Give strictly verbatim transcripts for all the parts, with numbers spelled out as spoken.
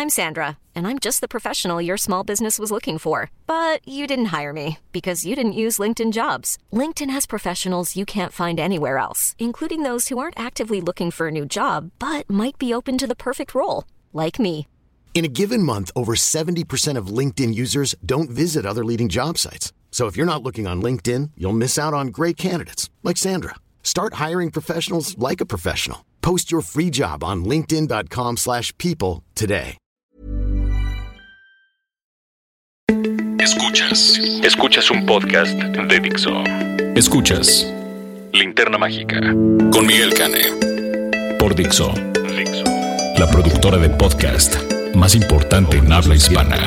I'm Sandra, and I'm just the professional your small business was looking for. But you didn't hire me because you didn't use LinkedIn Jobs. LinkedIn has professionals you can't find anywhere else, including those who aren't actively looking for a new job, but might be open to the perfect role, like me. In a given month, over seventy percent of LinkedIn users don't visit other leading job sites. So if you're not looking on LinkedIn, you'll miss out on great candidates like Sandra. Start hiring professionals like a professional. Post your free job on linkedin dot com slash people today. Escuchas. Escuchas un podcast de Dixo. Escuchas Linterna Mágica con Miguel Cane por Dixo. Dixo, la productora de podcast más importante en habla hispana.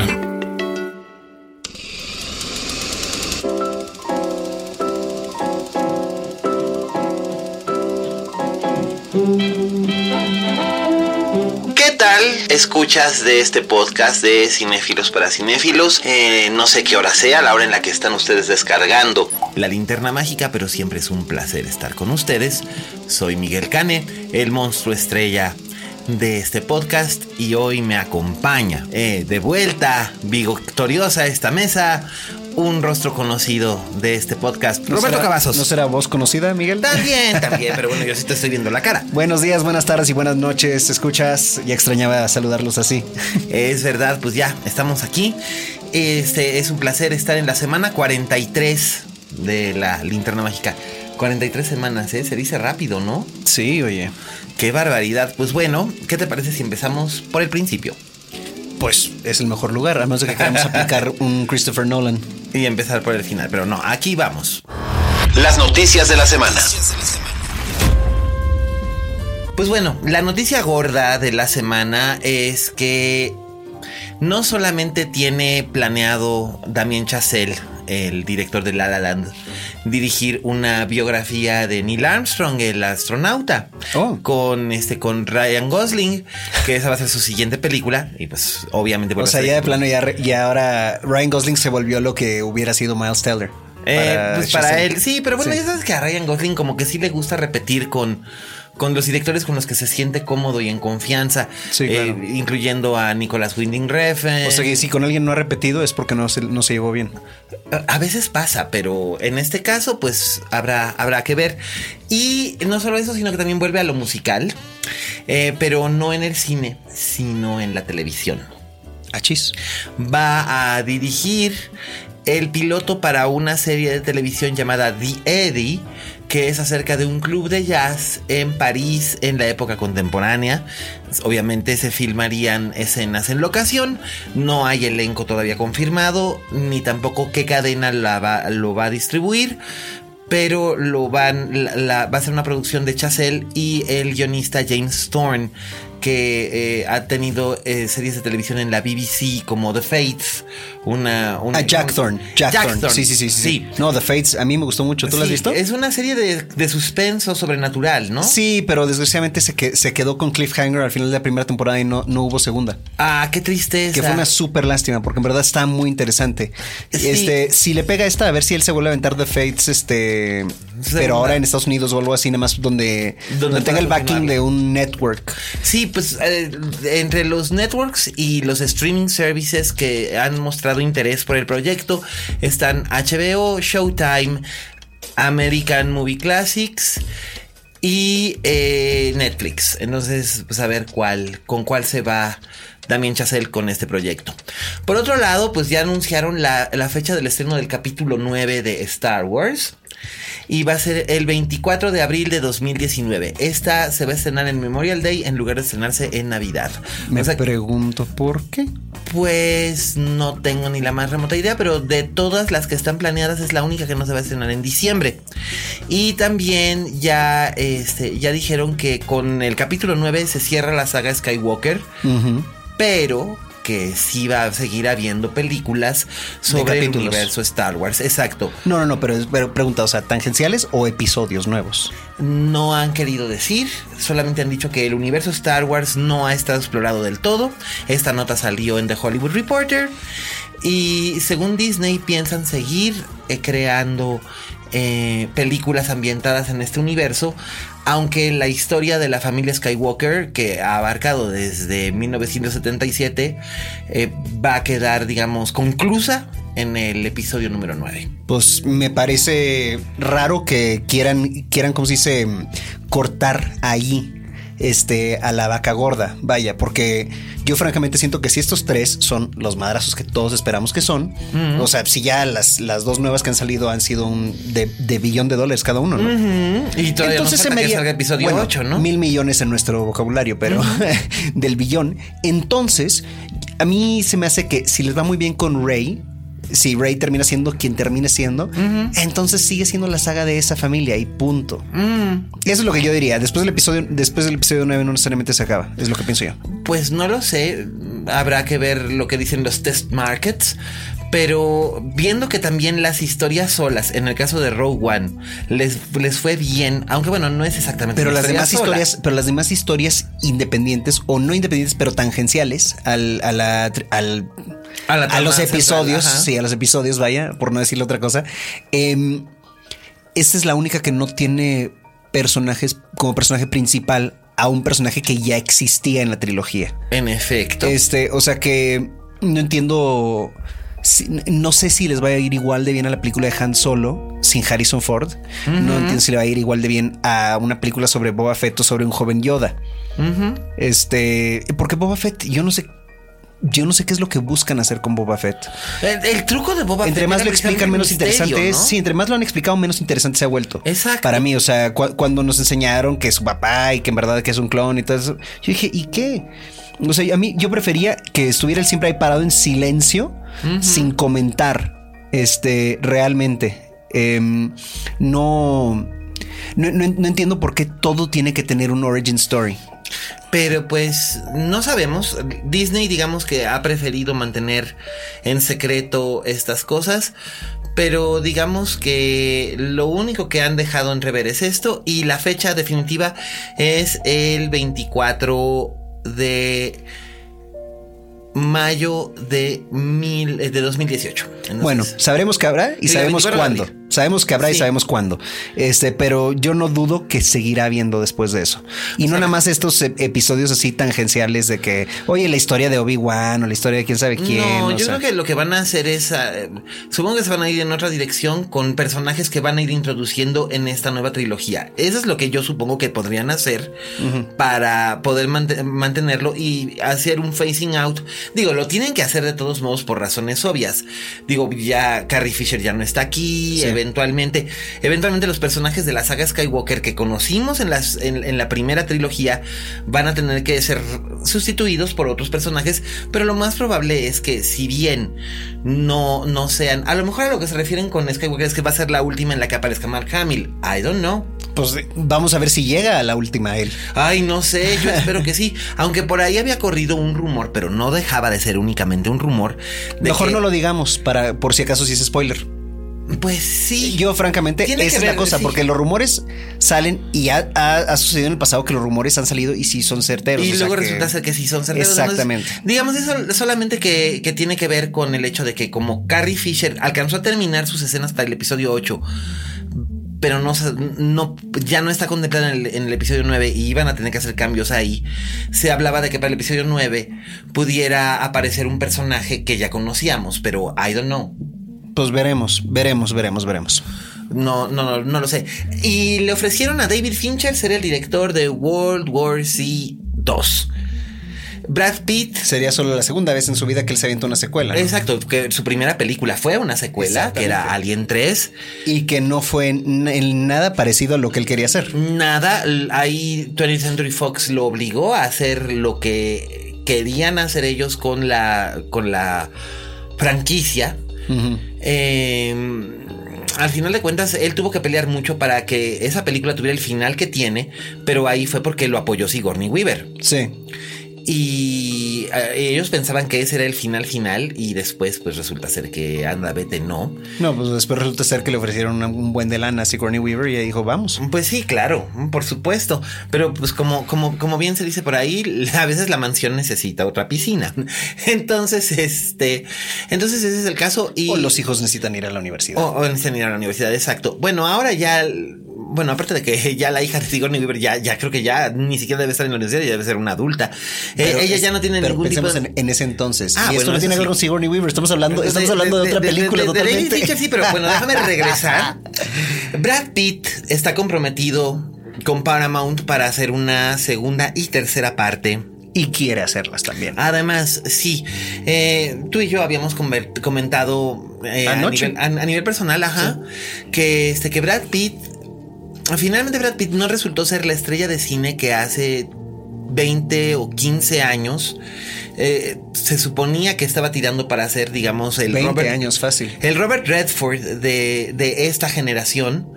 ¿Qué tal? Escuchas de este podcast de Cinéfilos para Cinéfilos. Eh, no sé qué hora sea, la hora en la que están ustedes descargando La Linterna Mágica, pero siempre es un placer estar con ustedes. Soy Miguel Cane, el monstruo estrella de este podcast, y hoy me acompaña eh, de vuelta, victoriosa a esta mesa, un rostro conocido de este podcast, ¿No Roberto será, Cavazos. ¿No será voz conocida, Miguel? También, también, pero bueno, yo sí te estoy viendo la cara. Buenos días, buenas tardes y buenas noches. ¿Escuchas? Ya extrañaba saludarlos así. Es verdad, pues ya, estamos aquí. Este es un placer estar en la semana cuarenta y tres de la Linterna Mágica. cuarenta y tres semanas, ¿eh? Se dice rápido, ¿no? Sí, oye. Qué barbaridad. Pues bueno, ¿qué te parece si empezamos por el principio? Pues es el mejor lugar, a menos de que queramos aplicar un Christopher Nolan. Y empezar por el final, pero no, aquí vamos. Las noticias de la semana. Pues bueno, la noticia gorda de la semana es que no solamente tiene planeado Damien Chazelle, el director de La La Land, dirigir una biografía de Neil Armstrong, el astronauta, oh. con este con Ryan Gosling, que esa va a ser su siguiente película, y pues obviamente o sea, ya de plano ya, ya ahora Ryan Gosling se volvió lo que hubiera sido Miles Teller. Eh, para pues para él, sí, pero bueno, sí. Ya sabes que a Ryan Gosling como que sí le gusta repetir con con los directores con los que se siente cómodo y en confianza, sí, claro. eh, incluyendo a Nicolas Winding Refn. O sea que si con alguien no ha repetido es porque no se, no se llevó bien. A, a veces pasa, pero en este caso pues habrá, habrá que ver. Y no solo eso, sino que también vuelve a lo musical, eh, pero no en el cine, sino en la televisión. Achis. Va a dirigir el piloto para una serie de televisión llamada The Eddy, que es acerca de un club de jazz en París en la época contemporánea. Obviamente se filmarían escenas en locación. No hay elenco todavía confirmado, ni tampoco qué cadena la va, lo va a distribuir. Pero lo van, la, la, va a ser una producción de Chazelle y el guionista James Thorne, que eh, ha tenido eh, series de televisión en la B B C como The Fates. Una, una ah, Jack Thorne. Jack, Jack Thorne. Sí, sí, sí, sí, sí. No, The Fates a mí me gustó mucho. ¿Tú sí, la has visto? Es una serie de, de suspenso sobrenatural, ¿no? Sí, pero desgraciadamente se, que, se quedó con cliffhanger al final de la primera temporada y no, no hubo segunda. Ah, qué tristeza. Que fue una súper lástima porque en verdad está muy interesante. Sí. Este, si le pega esta, a ver si él se vuelve a aventar The Fates, este... Segunda. Pero ahora en Estados Unidos o algo así, nada más donde, donde tenga el backing de un network. Sí, pues eh, entre los networks y los streaming services que han mostrado interés por el proyecto están H B O, Showtime, American Movie Classics y eh, Netflix. Entonces, pues a ver cuál, con cuál se va Damien Chazelle con este proyecto. Por otro lado, pues ya anunciaron la, la fecha del estreno del capítulo nueve de Star Wars. Y va a ser el veinticuatro de abril de dos mil diecinueve. Esta se va a estrenar en Memorial Day en lugar de estrenarse en Navidad. Me o sea, pregunto por qué. Pues no tengo ni la más remota idea, pero de todas las que están planeadas es la única que no se va a estrenar en diciembre. Y también ya, este, ya dijeron que con el capítulo nueve se cierra la saga Skywalker, uh-huh. pero que sí va a seguir habiendo películas sobre el universo Star Wars. Exacto. No, no, no, pero, pero pregunta, o sea, ¿tangenciales o episodios nuevos? No han querido decir, solamente han dicho que el universo Star Wars no ha estado explorado del todo. Esta nota salió en The Hollywood Reporter. Y según Disney piensan seguir eh, creando eh, películas ambientadas en este universo, aunque la historia de la familia Skywalker, que ha abarcado desde mil novecientos setenta y siete, eh, va a quedar, digamos, conclusa en el episodio número nueve. Pues me parece raro que quieran, quieran, ¿cómo se dice?, cortar ahí este, a la vaca gorda. Vaya, porque yo francamente siento que si estos tres son los madrazos que todos esperamos que son, uh-huh. o sea, si ya las, las dos nuevas que han salido han sido un de, de billón de dólares cada uno, ¿no? Uh-huh. Y todavía entonces se me que salga episodio bueno, ocho, ¿no? Mil millones en nuestro vocabulario, pero uh-huh. del billón. Entonces, a mí se me hace que si les va muy bien con Rey, si Rey termina siendo quien termine siendo, uh-huh. entonces sigue siendo la saga de esa familia y punto. Uh-huh. Eso es lo que yo diría. Después del episodio, después del episodio nueve no necesariamente se acaba. Es lo que pienso yo. Pues no lo sé. Habrá que ver lo que dicen los test markets. Pero viendo que también las historias solas, en el caso de Rogue One, les, les fue bien, aunque bueno, no es exactamente. Pero las demás sola. historias, pero las demás historias independientes o no independientes, pero tangenciales al, a la, al, a, la a los episodios, central, sí, a los episodios, vaya, por no decirle otra cosa. Eh, esta es la única que no tiene personajes como personaje principal a un personaje que ya existía en la trilogía. En efecto. Este, o sea que no entiendo. No sé si les va a ir igual de bien a la película de Han Solo sin Harrison Ford. Uh-huh. No entiendo si le va a ir igual de bien a una película sobre Boba Fett o sobre un joven Yoda. Uh-huh. Este, porque Boba Fett, yo no sé, yo no sé qué es lo que buscan hacer con Boba Fett. El, el truco de Boba Fett. Entre más lo explican, menos misterio, interesante es. ¿No? Sí, entre más lo han explicado, menos interesante se ha vuelto. Exacto. Para mí, o sea, cu- cuando nos enseñaron que es su papá y que en verdad que es un clon y todo eso, yo dije, ¿y qué? O sea, a mí yo prefería que estuviera él siempre ahí parado en silencio, uh-huh. sin comentar, este, realmente. Eh, no, no, no, no entiendo por qué todo tiene que tener un origin story. Pero pues no sabemos. Disney, digamos que ha preferido mantener en secreto estas cosas. Pero digamos que lo único que han dejado entrever es esto. Y la fecha definitiva es el veinticuatro de mayo de, mil, de dos mil dieciocho. Entonces, bueno, sabremos que habrá y sabemos cuándo. Sabemos que habrá sí. y sabemos cuándo. Este, pero yo no dudo que seguirá habiendo después de eso. Y o no sea, nada más estos episodios así tangenciales de que, oye, la historia de Obi-Wan o la historia de quién sabe quién. No, o yo sea. creo que lo que van a hacer es, uh, supongo que se van a ir en otra dirección con personajes que van a ir introduciendo en esta nueva trilogía. Eso es lo que yo supongo que podrían hacer uh-huh. para poder mant- mantenerlo y hacer un phasing out. Digo, lo tienen que hacer de todos modos por razones obvias. Digo, ya Carrie Fisher ya no está aquí. Sí. Eventualmente, eventualmente los personajes de la saga Skywalker que conocimos en, las, en, en la primera trilogía van a tener que ser sustituidos por otros personajes, pero lo más probable es que si bien no, no sean, a lo mejor a lo que se refieren con Skywalker es que va a ser la última en la que aparezca Mark Hamill. I don't know. Pues vamos a ver si llega a la última él. Ay, no sé, yo espero que sí. Aunque por ahí había corrido un rumor, pero no dejaba de ser únicamente un rumor. Mejor que... no lo digamos para por si acaso si es spoiler. Pues sí. Yo francamente esa es ver, la cosa, sí. porque los rumores salen y ha, ha, ha sucedido en el pasado que los rumores han salido y sí son certeros. Y o luego sea resulta que... ser que sí son certeros. Exactamente. Entonces, digamos eso solamente que, que tiene que ver con el hecho de que como Carrie Fisher alcanzó a terminar sus escenas para el episodio ocho, pero no, no, ya no está contemplada en el, en el episodio nueve y iban a tener que hacer cambios ahí. Se hablaba de que para el episodio nueve pudiera aparecer un personaje que ya conocíamos, pero I don't know. Pues veremos, veremos, veremos, veremos. No, no, no, no lo sé. Y le ofrecieron a David Fincher ser el director de World War Z dos. Brad Pitt sería solo la segunda vez en su vida que él se avienta una secuela, ¿no? Exacto, que su primera película fue una secuela, que era Alien tres. Y que no fue en, en nada parecido a lo que él quería hacer. Nada, ahí twentieth Century Fox lo obligó a hacer lo que querían hacer ellos con la, con la franquicia. Uh-huh. Eh, al final de cuentas, él tuvo que pelear mucho para que esa película tuviera el final que tiene, pero ahí fue porque lo apoyó Sigourney Weaver. Sí. Y uh, ellos pensaban que ese era el final final y después pues resulta ser que anda, vete, no. No, pues después resulta ser que le ofrecieron una, un buen de lana a Sigourney Weaver y ella dijo, vamos. Pues sí, claro, por supuesto. Pero pues como, como, como bien se dice por ahí, a veces la mansión necesita otra piscina. Entonces, este, entonces ese es el caso. Y, o los hijos necesitan ir a la universidad. O, o necesitan ir a la universidad, exacto. Bueno, ahora ya... Bueno, aparte de que ya la hija de Sigourney Weaver ya, ya creo que ya ni siquiera debe estar en la universidad, ya debe ser una adulta. Eh, ella es, ya no tiene pero ningún tipo de... en, en ese entonces. Ah, y bueno, esto no tiene que ver sí. con Sigourney Weaver. Estamos hablando, de, estamos hablando de, de otra de, película de, de, totalmente. De David Fincher, sí, pero bueno, déjame regresar. Brad Pitt está comprometido con Paramount para hacer una segunda y tercera parte. Y quiere hacerlas también. Además, sí. Eh, tú y yo habíamos comentado eh, a, nivel, a, a nivel personal, ajá, sí. que, este, que Brad Pitt... Finalmente Brad Pitt no resultó ser la estrella de cine que hace veinte o quince años eh, se suponía que estaba tirando para ser, digamos, el veinte Robert, años fácil. El Robert Redford de, de esta generación.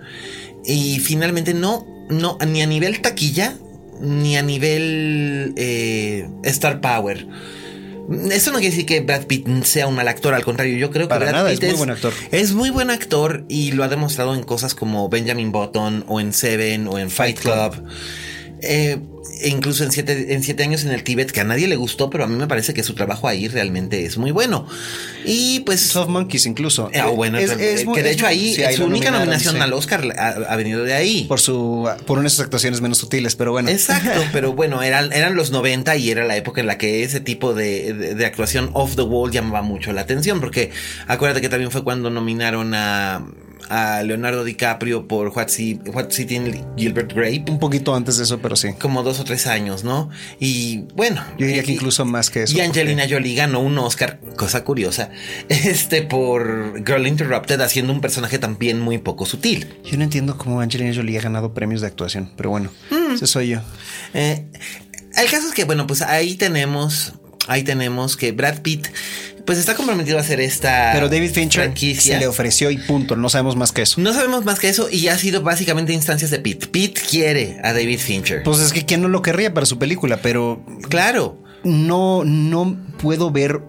Y finalmente no, no, ni a nivel taquilla, ni a nivel eh, Star Power. Eso no quiere decir que Brad Pitt sea un mal actor, al contrario, yo creo que Para Brad nada, Pitt es muy buen actor. Es muy buen actor y lo ha demostrado en cosas como Benjamin Button o en Seven o en Fight Club. Club. Eh, e incluso en siete, en siete años en el Tíbet, que a nadie le gustó, pero a mí me parece que su trabajo ahí realmente es muy bueno. Y pues Soft Monkeys incluso. Eh, bueno, es, es, que de es, hecho ahí sí, su única nominación sí. al Oscar ha, ha venido de ahí. Por su por unas actuaciones menos sutiles, pero bueno. Exacto, pero bueno, eran, eran los noventa y era la época en la que ese tipo de, de, de actuación off the wall llamaba mucho la atención, porque acuérdate que también fue cuando nominaron a... a Leonardo DiCaprio por What, See, What City in Gilbert Grape. Un poquito antes de eso, pero sí. Como dos o tres años, ¿no? Y bueno. Yo diría y, que incluso más que eso. Y Angelina porque... Jolie ganó un Oscar, cosa curiosa, este por Girl Interrupted, haciendo un personaje también muy poco sutil. Yo no entiendo cómo Angelina Jolie ha ganado premios de actuación, pero bueno, mm. ese soy yo. Eh, el caso es que, bueno, pues ahí tenemos, ahí tenemos que Brad Pitt... Pues está comprometido a hacer esta Pero David Fincher franquicia. Se le ofreció y punto. No sabemos más que eso. No sabemos más que eso y ha sido básicamente instancias de Pitt. Pitt quiere a David Fincher. Pues es que quién no lo querría para su película, pero... Claro. No, no puedo ver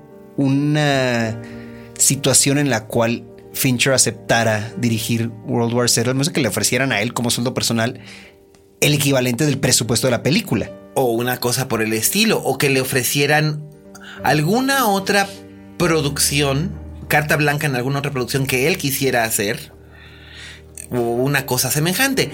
una situación en la cual Fincher aceptara dirigir World War Z, al menos que le ofrecieran a él como sueldo personal el equivalente del presupuesto de la película. O una cosa por el estilo. O que le ofrecieran alguna otra producción, carta blanca en alguna otra producción que él quisiera hacer, o una cosa semejante.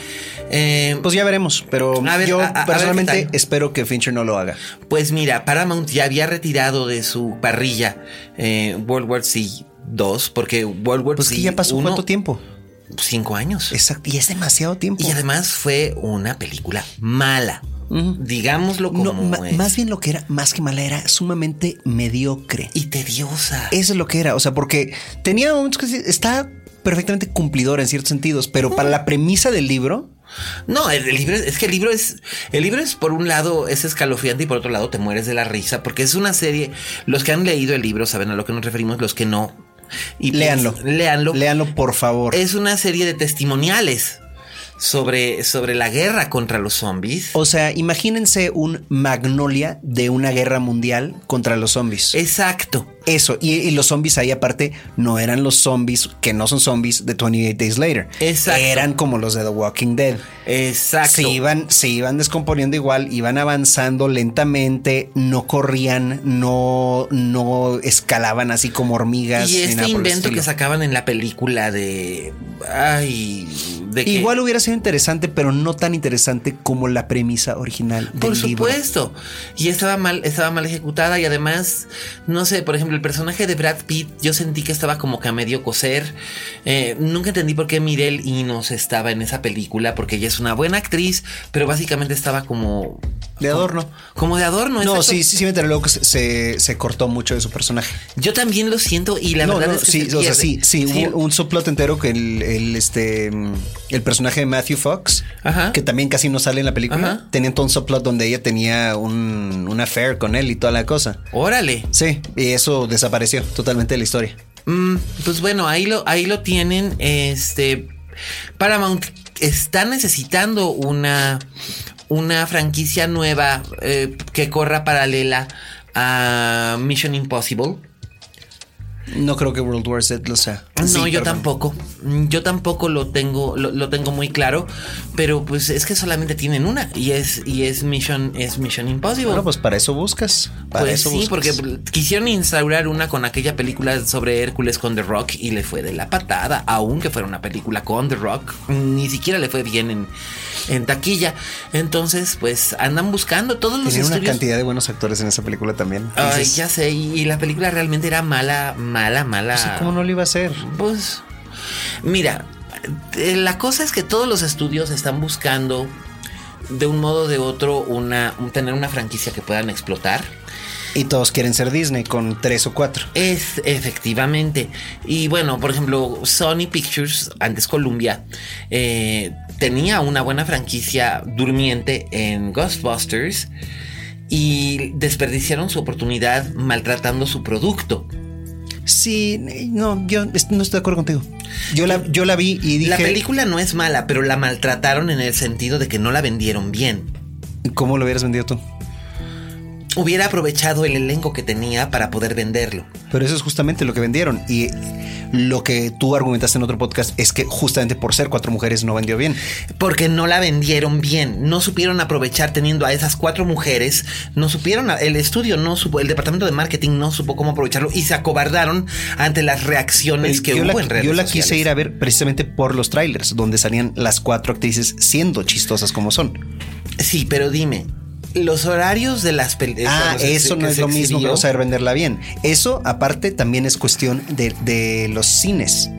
Eh, pues ya veremos, pero a ver, yo a, a, personalmente a ver espero que Fincher no lo haga. Pues mira, Paramount ya había retirado de su parrilla eh, World War Z dos, porque World War pues Z que ya pasó uno, ¿cuánto tiempo? Cinco años. Exacto, y es demasiado tiempo. Y además fue una película mala. Uh-huh. Digámoslo como no, es. Más bien lo que era, más que mala, era sumamente mediocre. Y tediosa. Eso es lo que era, o sea, porque tenía momentos que está perfectamente cumplidora en ciertos sentidos, pero uh-huh. para la premisa del libro... No, el, el libro es que el libro es el libro es por un lado es escalofriante y por otro lado te mueres de la risa porque es una serie. Los que han leído el libro saben a lo que nos referimos, los que no. Y léanlo, pues, léanlo, léanlo por favor. Es una serie de testimoniales sobre, sobre la guerra contra los zombies. O sea, imagínense un Magnolia de una guerra mundial contra los zombies. Exacto. Eso, y, y los zombies ahí aparte no eran los zombies que no son zombies de veintiocho Days Later. Exacto. Eran como los de The Walking Dead. Exacto. Se iban, se iban descomponiendo igual, iban avanzando lentamente, no corrían, no, no escalaban así como hormigas. Y este invento que sacaban en la película de... Ay... De que... Igual hubiera sido interesante, pero no tan interesante como la premisa original del Por libro. supuesto. Y estaba mal, estaba mal ejecutada y además, no sé, por ejemplo, el personaje de Brad Pitt, yo sentí que estaba como que a medio coser. Eh, nunca entendí por qué Mireille Enos estaba en esa película, porque ella es una buena actriz, pero básicamente estaba como... De adorno. Como, como de adorno. No, sí, sí, sí me enteré luego que se, se cortó mucho de su personaje. Yo también lo siento y la no, verdad no, es que sí, se o pierde. sea, sí, sí, sí, hubo un subplot entero que el, el, este, el personaje de Matthew Fox, ajá, que también casi no sale en la película, ajá, tenía todo un subplot donde ella tenía un, un affair con él y toda la cosa. Órale. Sí, y eso desapareció totalmente de la historia. Mm, pues bueno, ahí lo, ahí lo tienen. Este Paramount está necesitando una una franquicia nueva eh, que corra paralela a Mission Impossible. No creo que World War Z lo sea. No, sí, yo perdón. tampoco. Yo tampoco lo tengo, lo, lo tengo muy claro. Pero pues es que solamente tienen una. Y es, y es Mission, es Mission Impossible. Bueno, pues para eso buscas. Para pues eso sí, buscas. porque quisieron instaurar una con aquella película sobre Hércules con The Rock y le fue de la patada, aunque fuera una película con The Rock, ni siquiera le fue bien en, en taquilla. Entonces, pues andan buscando todos los Tienen una estudios. cantidad de buenos actores en esa película también. Ay, Dices, ya sé, y, y la película realmente era mala, mala, mala. pues, ¿cómo no lo iba a hacer? Pues, mira, eh, la cosa es que todos los estudios están buscando de un modo o de otro una, un- tener una franquicia que puedan explotar. Y todos quieren ser Disney con tres o cuatro. Es efectivamente. Y bueno, por ejemplo, Sony Pictures, antes Columbia, eh, tenía una buena franquicia durmiente en Ghostbusters y desperdiciaron su oportunidad maltratando su producto. Sí, no, yo est- no estoy de acuerdo contigo. Yo la, yo la vi y dije... La película no es mala, pero la maltrataron en el sentido de que no la vendieron bien. ¿Cómo lo hubieras vendido tú? Hubiera aprovechado el elenco que tenía para poder venderlo. Pero eso es justamente lo que vendieron. Y lo que tú argumentaste en otro podcast es que justamente por ser cuatro mujeres no vendió bien. Porque no la vendieron bien. No supieron aprovechar teniendo a esas cuatro mujeres. No supieron, el estudio no supo, el departamento de marketing no supo cómo aprovecharlo y se acobardaron ante las reacciones que yo hubo la, en redes yo la sociales. quise ir a ver precisamente por los trailers, donde salían las cuatro actrices siendo chistosas como son. Sí, pero dime, los horarios de las películas. Ah, eso no es lo mismo que no saber venderla bien. Eso, aparte, también es cuestión de, de los cines.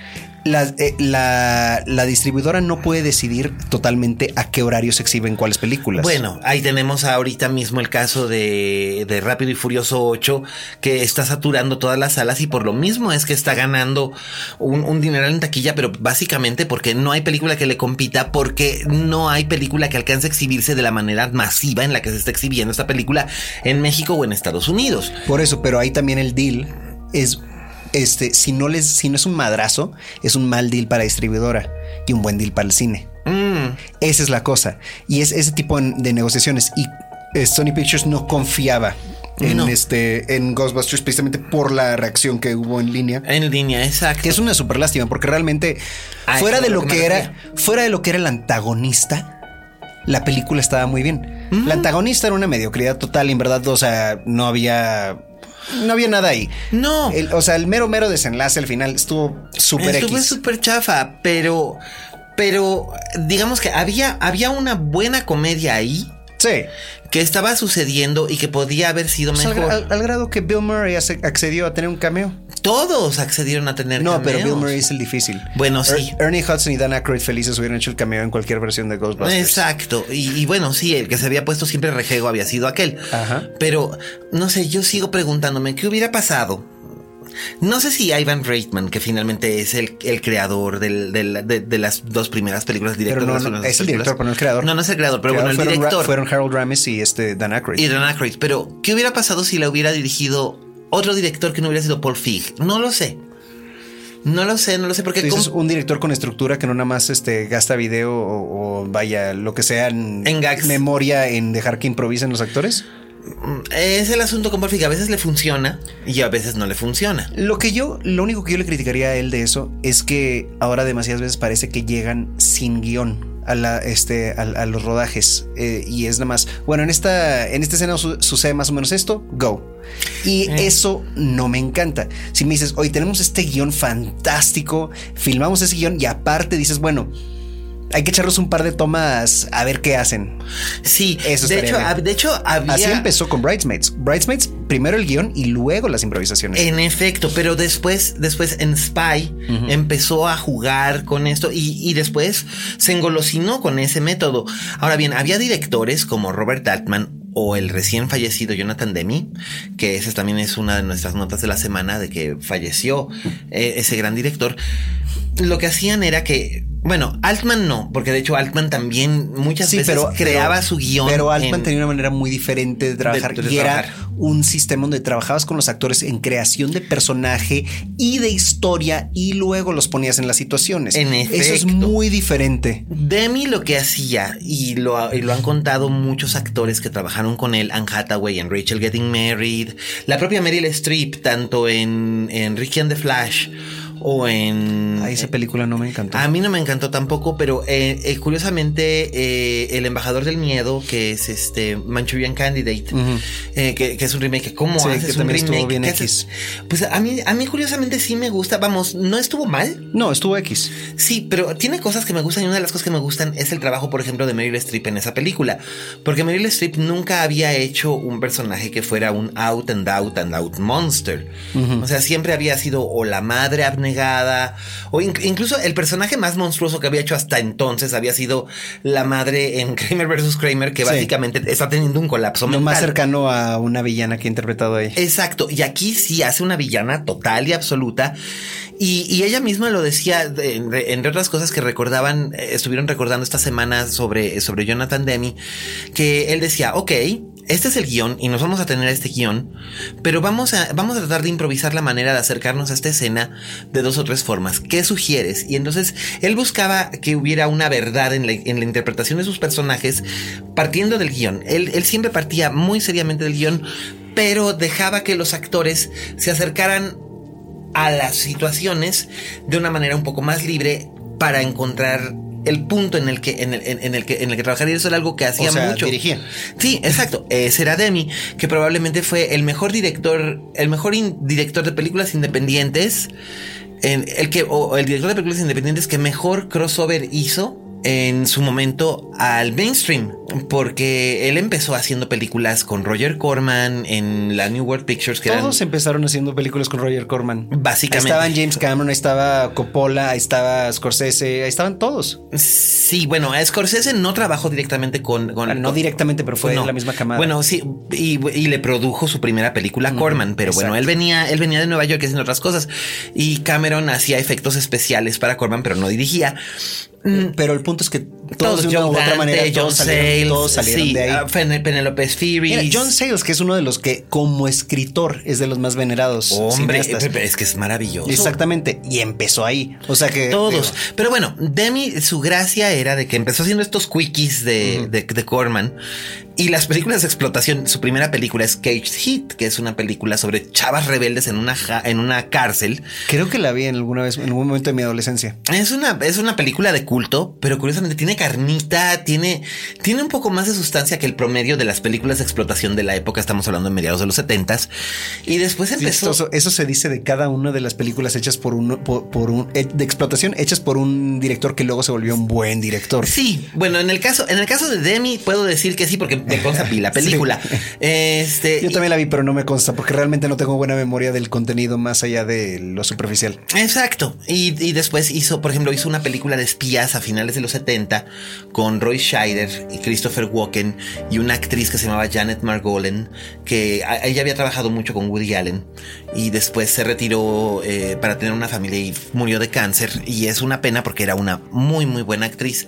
La, eh, la, la distribuidora no puede decidir totalmente a qué horario se exhiben cuáles películas. Bueno, ahí tenemos ahorita mismo el caso de, de Rápido y Furioso ocho, que está saturando todas las salas y por lo mismo es que está ganando un, un dineral en taquilla, pero básicamente porque no hay película que le compita, porque no hay película que alcance a exhibirse de la manera masiva en la que se está exhibiendo esta película en México o en Estados Unidos. Por eso, pero ahí también el deal es... Este, si no les, si no es un madrazo, es un mal deal para distribuidora y un buen deal para el cine. Mm. Esa es la cosa. Y es ese tipo de negociaciones. Y eh, Sony Pictures no confiaba en No. este, en Ghostbusters precisamente por la reacción que hubo en línea. En línea, exacto. Que es una super lástima, porque realmente, Ah, fuera eso de es lo lo que que me era, refería. fuera de lo que era el antagonista, la película estaba muy bien. Mm. La antagonista era una mediocridad total, y en verdad, o sea, no había. No había nada ahí. No. El- o sea, el mero mero desenlace al final estuvo súper Estuvo X. súper chafa, pero, pero digamos que había, había una buena comedia ahí Sí. que estaba sucediendo y que podía haber sido Pues al, mejor. al- al grado que Bill Murray ace- accedió a tener un cameo. Todos accedieron a tener No, pero cameos. Bill Murray es el difícil. Bueno, sí. Er- Ernie Hudson y Dan Aykroyd felices hubieran hecho el cameo en cualquier versión de Ghostbusters. Exacto. Y, y bueno, sí, el que se había puesto siempre rejego había sido aquel. Ajá. Pero, no sé, yo sigo preguntándome qué hubiera pasado. No sé si Ivan Reitman, que finalmente es el, el creador del, del- de, de las dos primeras películas, director Pero no, de las no, primeras es el películas. director, pero no el creador. No, no es el creador, pero bueno, el fueron, director. Ra- fueron Harold Ramis y este Dan Aykroyd. Y Dan Aykroyd. Pero, ¿qué hubiera pasado si la hubiera dirigido otro director que no hubiera sido Paul Feig? No lo sé. No lo sé, no lo sé, porque... Tú dices, com- un director con estructura que no nada más este, gasta video o, o vaya, lo que sea en, En gags. memoria en dejar que improvisen los actores. Es el asunto con Paul Feig. A veces le funciona y a veces no le funciona. Lo que yo, lo único que yo le criticaría a él de eso es que ahora demasiadas veces parece que llegan sin guión a la, este, a, a los rodajes eh, y es nada más, bueno, en esta, en esta escena su- sucede más o menos esto, go. Y Eh. eso no me encanta. Si me dices, oye, tenemos este guión fantástico, filmamos ese guión y aparte dices, bueno, hay que echarlos un par de tomas a ver qué hacen. Sí, Eso de estaría hecho, bien. hab- de hecho había... Así empezó con Bridesmaids. Bridesmaids, primero el guión y luego las improvisaciones. En efecto, pero después, después en Spy Ujú. empezó a jugar con esto y, y después se engolosinó con ese método. Ahora bien, había directores como Robert Altman o el recién fallecido Jonathan Demme, que esa también es una de nuestras notas de la semana de que falleció eh, ese gran director. Lo que hacían era que Bueno, Altman no, porque de hecho Altman también muchas sí, veces pero, creaba pero, su guión. Pero Altman en, tenía una manera muy diferente de trabajar. De, de y trabajar. Era un sistema donde trabajabas con los actores en creación de personaje y de historia y luego los ponías en las situaciones. En efecto. Eso es muy diferente. Demi lo que hacía, y lo, y lo han contado muchos actores que trabajaron con él, Anne Hathaway en Rachel Getting Married, la propia Meryl Streep, tanto en, en Ricky and the Flash, o en... Ah, esa película no me encantó. A mí no me encantó tampoco, pero eh, eh, curiosamente eh, El Embajador del Miedo, que es este Manchurian Candidate, uh-huh. eh, que, que es un remake. ¿Cómo sí, haces que un remake? Bien X. Pues a mí, a mí curiosamente sí me gusta. Vamos, no estuvo mal. No, estuvo X. Sí, pero tiene cosas que me gustan y una de las cosas que me gustan es el trabajo, por ejemplo, de Meryl Streep en esa película. Porque Meryl Streep nunca había hecho un personaje que fuera un out and out and out monster. Uh-huh. O sea, siempre había sido o la madre abnegada, o in- incluso el personaje más monstruoso que había hecho hasta entonces había sido la madre en Kramer versus Kramer, que sí. básicamente está teniendo un colapso mental. Lo más cercano a una villana que he interpretado ahí. Exacto, y aquí sí hace una villana total y absoluta. Y, y ella misma lo decía, entre, entre otras cosas que recordaban, eh, estuvieron recordando esta semana sobre, sobre Jonathan Demme, que él decía, ok, este es el guión y nos vamos a tener este guión, pero vamos a, vamos a tratar de improvisar la manera de acercarnos a esta escena de dos o tres formas. ¿Qué sugieres? Y entonces él buscaba que hubiera una verdad en la, en la interpretación de sus personajes partiendo del guión. Él, él siempre partía muy seriamente del guión, pero dejaba que los actores se acercaran a las situaciones de una manera un poco más libre para encontrar el punto en el que en el, en, en el que en el que trabajar, y eso era algo que hacía o sea, mucho. Dirigía. Sí, exacto. Ese era Demme, que probablemente fue el mejor director, el mejor in, director de películas independientes, en el que o el director de películas independientes que mejor crossover hizo en su momento al mainstream, porque él empezó haciendo películas con Roger Corman en la New World Pictures. Que Todos eran, empezaron haciendo películas con Roger Corman. Básicamente. Ahí estaban James Cameron, ahí estaba Coppola, ahí estaba Scorsese, ahí estaban todos. Sí, bueno, Scorsese no trabajó directamente con... con bueno, no con, directamente, pero fue no. la misma camada. Bueno, sí, y, y le produjo su primera película mm, Corman, pero exacto. bueno, él venía, él venía de Nueva York haciendo otras cosas, y Cameron hacía efectos especiales para Corman, pero no dirigía. Pero el punto es que todos, todos de una Joe u otra Dante, manera John todos salieron, Sayles, todos salieron sí, de ahí. Uh, Penelope Spheeris. Mira, John Sayles, que es uno de los que como escritor es de los más venerados. Hombre, es que es maravilloso. Exactamente. Y empezó ahí. O sea que todos. Digo, pero bueno, Demme, su gracia era de que empezó haciendo estos quickies de, uh-huh. de, de Corman. Y las películas de explotación, su primera película es Caged Heat, que es una película sobre chavas rebeldes en una ja, en una cárcel. Creo que la vi en alguna vez, en algún momento de mi adolescencia. Es una, es una película de culto, pero curiosamente tiene carnita, tiene, tiene un poco más de sustancia que el promedio de las películas de explotación de la época. Estamos hablando de mediados de los setentas. Y después empezó. Eso, eso se dice de cada una de las películas hechas por un, por, por un de explotación, hechas por un director que luego se volvió un buen director. Sí, bueno, en el caso, en el caso de Demme puedo decir que sí, porque me consta vi la película. Sí. Este, Yo también la vi, pero no me consta porque realmente no tengo buena memoria del contenido más allá de lo superficial. Exacto. Y, y después hizo, por ejemplo, hizo una película de espías a finales de los setenta con Roy Scheider y Christopher Walken y una actriz que se llamaba Janet Margolin, que a, ella había trabajado mucho con Woody Allen y después se retiró eh, para tener una familia y murió de cáncer. Y es una pena porque era una muy, muy buena actriz.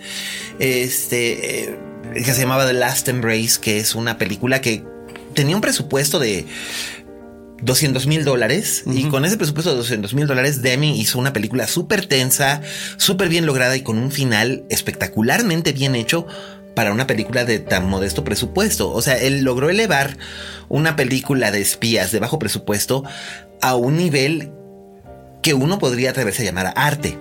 Este... Eh, que se llamaba The Last Embrace, que es una película que tenía un presupuesto de doscientos mil dólares uh-huh. y con ese presupuesto de doscientos mil dólares Demme hizo una película súper tensa, súper bien lograda y con un final espectacularmente bien hecho para una película de tan modesto presupuesto. O sea, él logró elevar una película de espías de bajo presupuesto a un nivel que uno podría atreverse a llamar arte.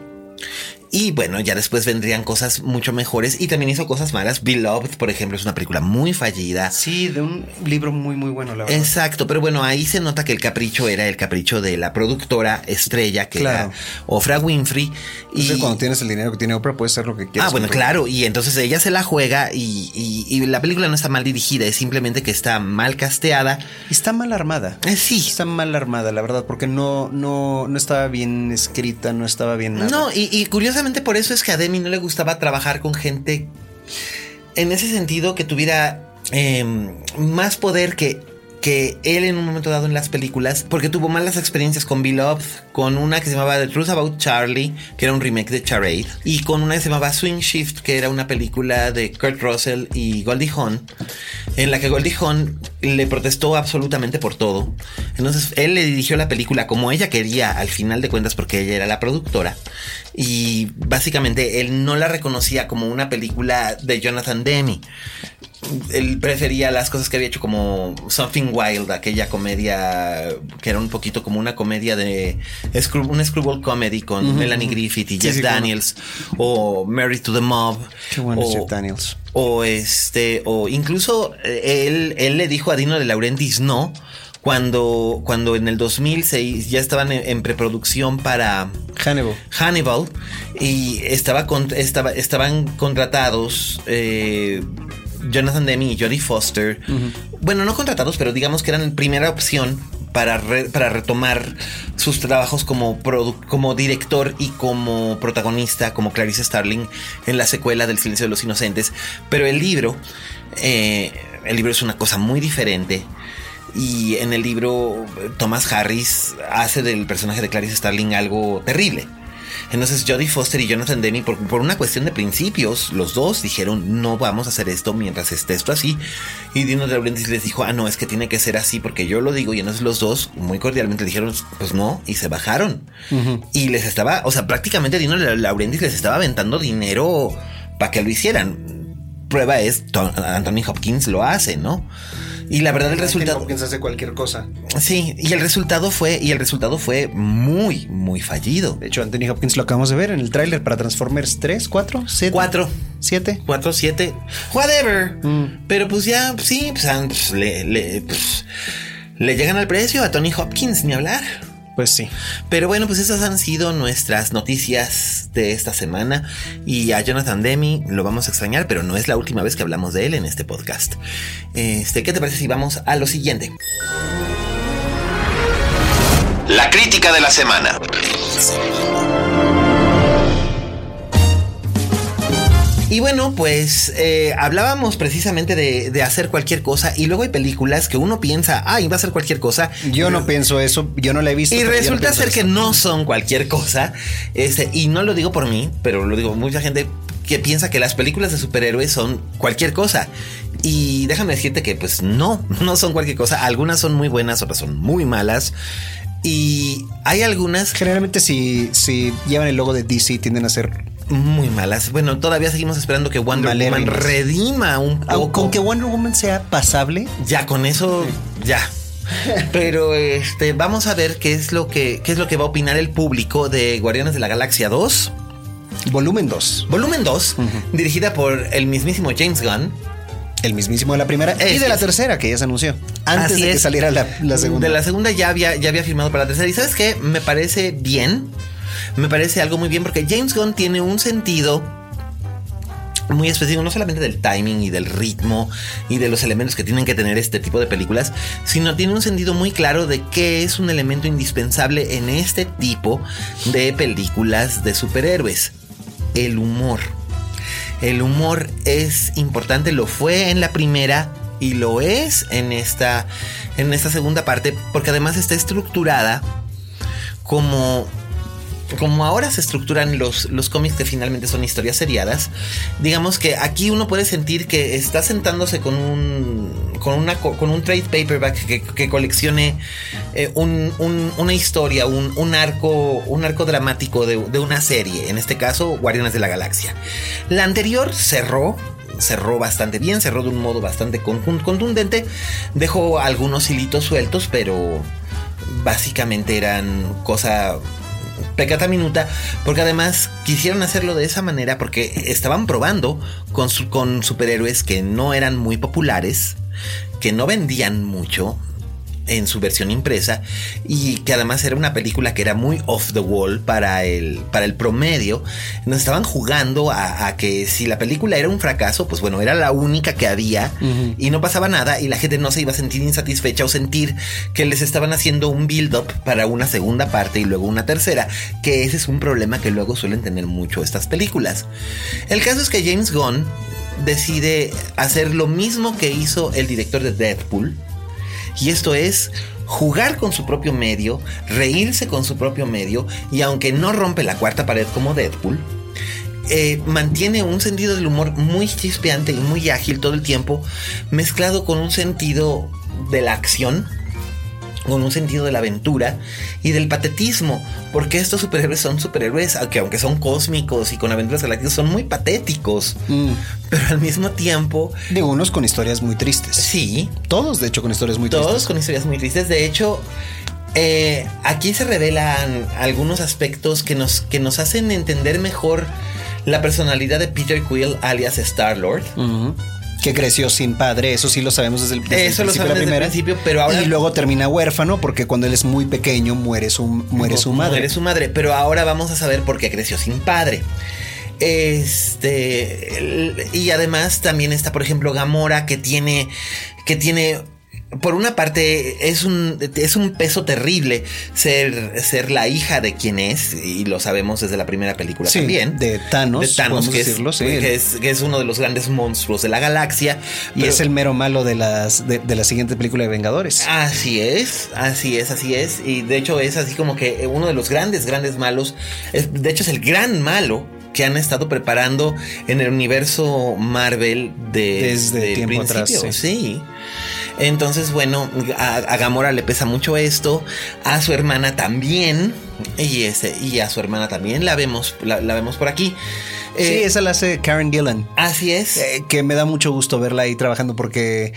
Y bueno, ya después vendrían cosas mucho mejores. Y también hizo cosas malas. Beloved, por ejemplo, es una película muy fallida. Sí, de un libro muy, muy bueno, la verdad. Exacto, pero bueno, ahí se nota que el capricho era el capricho de la productora estrella, que claro. era Oprah Winfrey. Y entonces, cuando tienes el dinero que tiene Oprah, puedes hacer lo que quieras. Ah, bueno, claro. Y entonces ella se la juega y, y, y la película no está mal dirigida, es simplemente que está mal casteada. Está mal armada. Eh, sí. Está mal armada, la verdad, porque no, no, no estaba bien escrita, no estaba bien nada. No, y, y curiosamente por eso es que a Demme no le gustaba trabajar con gente en ese sentido que tuviera eh, más poder que, que él en un momento dado en las películas, porque tuvo malas experiencias con Beloved, con una que se llamaba The Truth About Charlie, que era un remake de Charade, y con una que se llamaba Swing Shift, que era una película de Kurt Russell y Goldie Hawn, en la que Goldie Hawn le protestó absolutamente por todo. Entonces él le dirigió la película como ella quería, al final de cuentas, porque ella era la productora, y básicamente él no la reconocía como una película de Jonathan Demme. Él prefería las cosas que había hecho, como Something Wild, aquella comedia que era un poquito como una comedia de screw, un screwball comedy con uh-huh. Melanie Griffith y sí, Jeff sí, Daniels, claro. O Married to the Mob. Qué bueno o, Jeff Daniels. O este, o incluso él, él le dijo a Dino De Laurentiis no, cuando, cuando en el dos mil seis ya estaban en, en preproducción para Hannibal. Hannibal y estaba, con, estaba estaban contratados eh, Jonathan Demme y Jodie Foster. Uh-huh. Bueno, no contratados, pero digamos que eran primera opción para, re, para retomar sus trabajos como, produ- como director y como protagonista, como Clarice Starling, en la secuela del Silencio de los Inocentes. Pero el libro, eh, el libro es una cosa muy diferente. Y en el libro, Thomas Harris hace del personaje de Clarice Starling algo terrible. Entonces Jodie Foster y Jonathan Demme, por, por una cuestión de principios, los dos dijeron, no vamos a hacer esto mientras esté esto así. Y Dino De Laurentiis les dijo, ah, no, es que tiene que ser así porque yo lo digo. Y entonces los dos muy cordialmente dijeron, pues no, y se bajaron. Uh-huh. Y les estaba, o sea, prácticamente Dino De Laurentiis les estaba aventando dinero para que lo hicieran. Prueba es, Anthony Hopkins lo hace, ¿no? Y la verdad el resultado Hopkins hace cualquier cosa. Sí, y el resultado fue y el resultado fue muy muy fallido. De hecho, Anthony Hopkins lo acabamos de ver en el tráiler para Transformers tres, cuatro, siete, cuatro, siete, cuatro, siete, whatever. Mm. Pero pues ya sí, pues, pues, le, le, pues, le llegan al precio a Tony Hopkins, ni hablar. Pues sí. Pero bueno, pues esas han sido nuestras noticias de esta semana. Y a Jonathan Demme lo vamos a extrañar, pero no es la última vez que hablamos de él en este podcast. Este, ¿qué te parece si vamos a lo siguiente? La crítica de la semana. Y bueno, pues eh, hablábamos precisamente de, de hacer cualquier cosa y luego hay películas que uno piensa, ah, iba a ser cualquier cosa. Yo no pienso eso, yo no la he visto. Y resulta no ser eso. que no son cualquier cosa. Este, y no lo digo por mí, pero lo digo mucha gente que piensa que las películas de superhéroes son cualquier cosa. Y déjame decirte que pues no, no son cualquier cosa. Algunas son muy buenas, otras son muy malas. Y hay algunas... Generalmente si, si llevan el logo de D C tienden a ser... muy malas. Bueno, todavía seguimos esperando que Wonder Malérimas. Woman redima un poco. Con que Wonder Woman sea pasable. Ya, con eso, ya. Pero este, vamos a ver qué es lo que, qué es lo que va a opinar el público de Guardianes de la Galaxia dos. Volumen dos. Volumen dos, uh-huh. Dirigida por el mismísimo James Gunn. El mismísimo de la primera es, y de la tercera, que ya se anunció. Antes Así de es. que saliera la, la segunda. De la segunda ya había, ya había firmado para la tercera. Y ¿sabes qué? Me parece bien. Me parece algo muy bien porque James Gunn tiene un sentido muy específico, no solamente del timing y del ritmo y de los elementos que tienen que tener este tipo de películas, sino tiene un sentido muy claro de qué es un elemento indispensable en este tipo de películas de superhéroes: el humor. El humor es importante, lo fue en la primera y lo es en esta, en esta segunda parte, porque además está estructurada como... Como ahora se estructuran los, los cómics que finalmente son historias seriadas, digamos que aquí uno puede sentir que está sentándose con un con una con un trade paperback que, que coleccione eh, un, un, una historia, un, un arco un arco dramático de, de una serie, en este caso Guardianes de la Galaxia. La anterior cerró cerró bastante bien, cerró de un modo bastante contundente, dejó algunos hilitos sueltos, pero básicamente eran cosa pecata minuta, porque además quisieron hacerlo de esa manera porque estaban probando con, su, con superhéroes que no eran muy populares, que no vendían mucho en su versión impresa y que además era una película que era muy off the wall para el, para el promedio. Nos estaban jugando a, a que si la película era un fracaso, pues bueno, era la única que había, uh-huh. y no pasaba nada y la gente no se iba a sentir insatisfecha o sentir que les estaban haciendo un build up para una segunda parte y luego una tercera, que ese es un problema que luego suelen tener mucho estas películas. El caso es que James Gunn decide hacer lo mismo que hizo el director de Deadpool Y esto es jugar con su propio medio, reírse con su propio medio, y aunque no rompe la cuarta pared como Deadpool, eh, mantiene un sentido del humor muy chispeante y muy ágil todo el tiempo, mezclado con un sentido de la acción, con un sentido de la aventura y del patetismo, porque estos superhéroes son superhéroes que aunque son cósmicos y con aventuras galácticas son muy patéticos, mm. pero al mismo tiempo de unos con historias muy tristes. Sí, todos de hecho con historias muy todos tristes. Todos con historias muy tristes. De hecho, eh, aquí se revelan algunos aspectos que nos, que nos hacen entender mejor la personalidad de Peter Quill, alias Star-Lord. Uh-huh. Que creció sin padre, eso sí lo sabemos desde el, desde eso el principio lo de la primera. Desde el principio, pero ahora y luego termina huérfano porque cuando él es muy pequeño muere su muere su madre. Muere su madre, pero ahora vamos a saber por qué creció sin padre. Este y además también está, por ejemplo, Gamora, que tiene que tiene por una parte es un, es un peso terrible ser, ser la hija de quien es, y lo sabemos desde la primera película, sí, también. De Thanos, de Thanos que, decirlo, es, sí. que, es, que es uno de los grandes monstruos de la galaxia. Y pero, es el mero malo de, las, de, de la siguiente película de Vengadores. Así es, así es, así es. Y de hecho es así como que uno de los grandes, grandes malos. Es, de hecho es el gran malo que han estado preparando en el universo Marvel de, desde de tiempo principio. atrás. Sí. sí. Entonces, bueno, a, a Gamora le pesa mucho esto, a su hermana también, y ese, y a su hermana también la vemos, la, la vemos por aquí. Sí, eh, esa la hace Karen Gillan. Así es. Eh, que me da mucho gusto verla ahí trabajando porque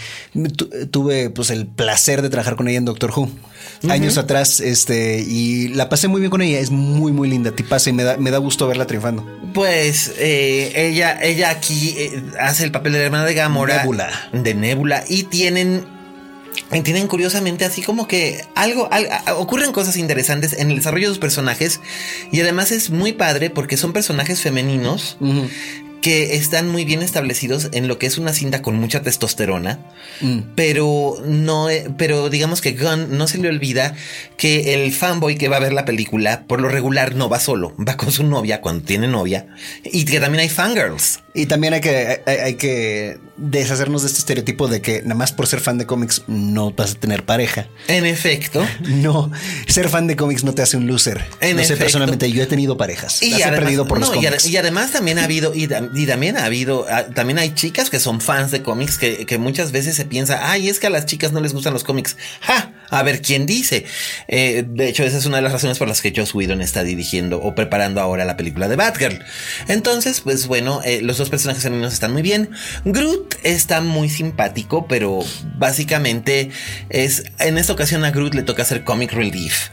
tuve pues el placer de trabajar con ella en Doctor Who. Uh-huh. Años atrás, este, y la pasé muy bien con ella. Es muy, muy linda tipaza y me da, me da gusto verla triunfando. Pues eh, ella, ella aquí eh, hace el papel de la hermana de Gamora. Nebula. De Nebula. Y tienen, y tienen curiosamente así como que algo, algo, ocurren cosas interesantes en el desarrollo de sus personajes. Y además es muy padre porque son personajes femeninos. Uh-huh. Que están muy bien establecidos en lo que es una cinta con mucha testosterona, mm. pero no, pero digamos que Gunn no se le olvida que el fanboy que va a ver la película por lo regular no va solo, va con su novia cuando tiene novia, y que también hay fangirls. Y también hay que, hay, hay que deshacernos de este estereotipo de que nada más por ser fan de cómics no vas a tener pareja. En efecto. No, ser fan de cómics no te hace un loser. En no efecto. sé, personalmente yo he tenido parejas. Y las además, he perdido por no, los cómics. Y, ad- y además también ha habido, y, y también ha habido, también hay chicas que son fans de cómics que, que muchas veces se piensa, ay, es que a las chicas no les gustan los cómics. ¡Ja! A ver quién dice. Eh, de hecho, esa es una de las razones por las que Joss Whedon está dirigiendo o preparando ahora la película de Batgirl. Entonces, pues bueno, eh, los dos personajes femeninos están muy bien. Groot está muy simpático, pero básicamente es, en esta ocasión a Groot le toca hacer comic relief.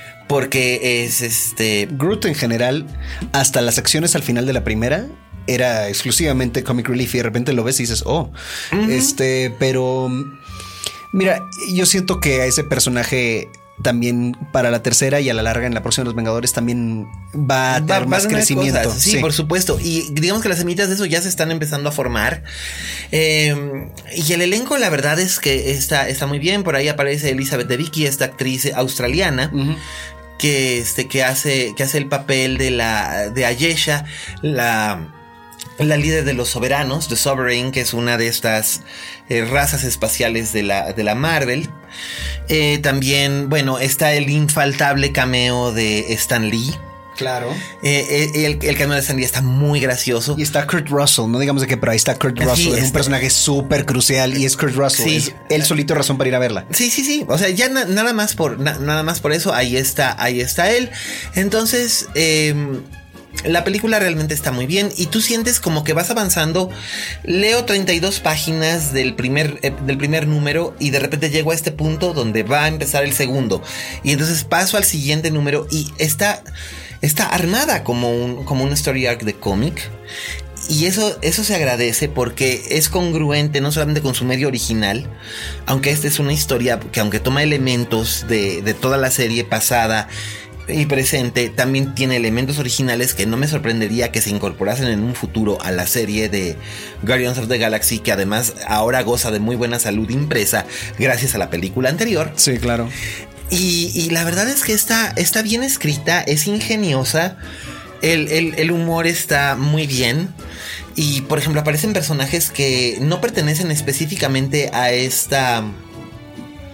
Porque es este... Groot en general, hasta las acciones al final de la primera, era exclusivamente comic relief y de repente lo ves y dices, oh, uh-huh. este, pero... Mira, yo siento que a ese personaje también para la tercera y a la larga en la próxima de los Vengadores también va a tener va, más va a crecimiento. Sí, sí, por supuesto. Y digamos que las semillitas de eso ya se están empezando a formar. Eh, y el elenco, la verdad es que está, está muy bien. Por ahí aparece Elizabeth Debicki, esta actriz australiana. Uh-huh. Que, este, que, hace, que hace el papel de, la, de Ayesha, la... la líder de los soberanos, The Sovereign, que es una de estas eh, razas espaciales de la, de la Marvel. Eh, también, bueno, está el infaltable cameo de Stan Lee. Claro. Eh, eh, el, el cameo de Stan Lee está muy gracioso. Y está Kurt Russell, no digamos de qué, pero ahí está Kurt Russell. Sí, es está... un personaje súper crucial y es Kurt Russell. Sí. Es él solito razón para ir a verla. Sí, sí, sí. O sea, ya na- nada más por na- nada más por eso, ahí está, ahí está él. Entonces, eh, la película realmente está muy bien y tú sientes como que vas avanzando. Leo treinta y dos páginas del primer, eh, del primer número y de repente llego a este punto donde va a empezar el segundo. Y entonces paso al siguiente número y está, está armada como un, como un story arc de cómic. Y eso, eso se agradece porque es congruente no solamente con su medio original, aunque esta es una historia que aunque toma elementos de, de toda la serie pasada y presente, también tiene elementos originales que no me sorprendería que se incorporasen en un futuro a la serie de Guardians of the Galaxy, que además ahora goza de muy buena salud impresa gracias a la película anterior. Sí, claro. Y, y la verdad es que está, está bien escrita, es ingeniosa, el, el, el humor está muy bien. Y por ejemplo aparecen personajes que no pertenecen específicamente a esta...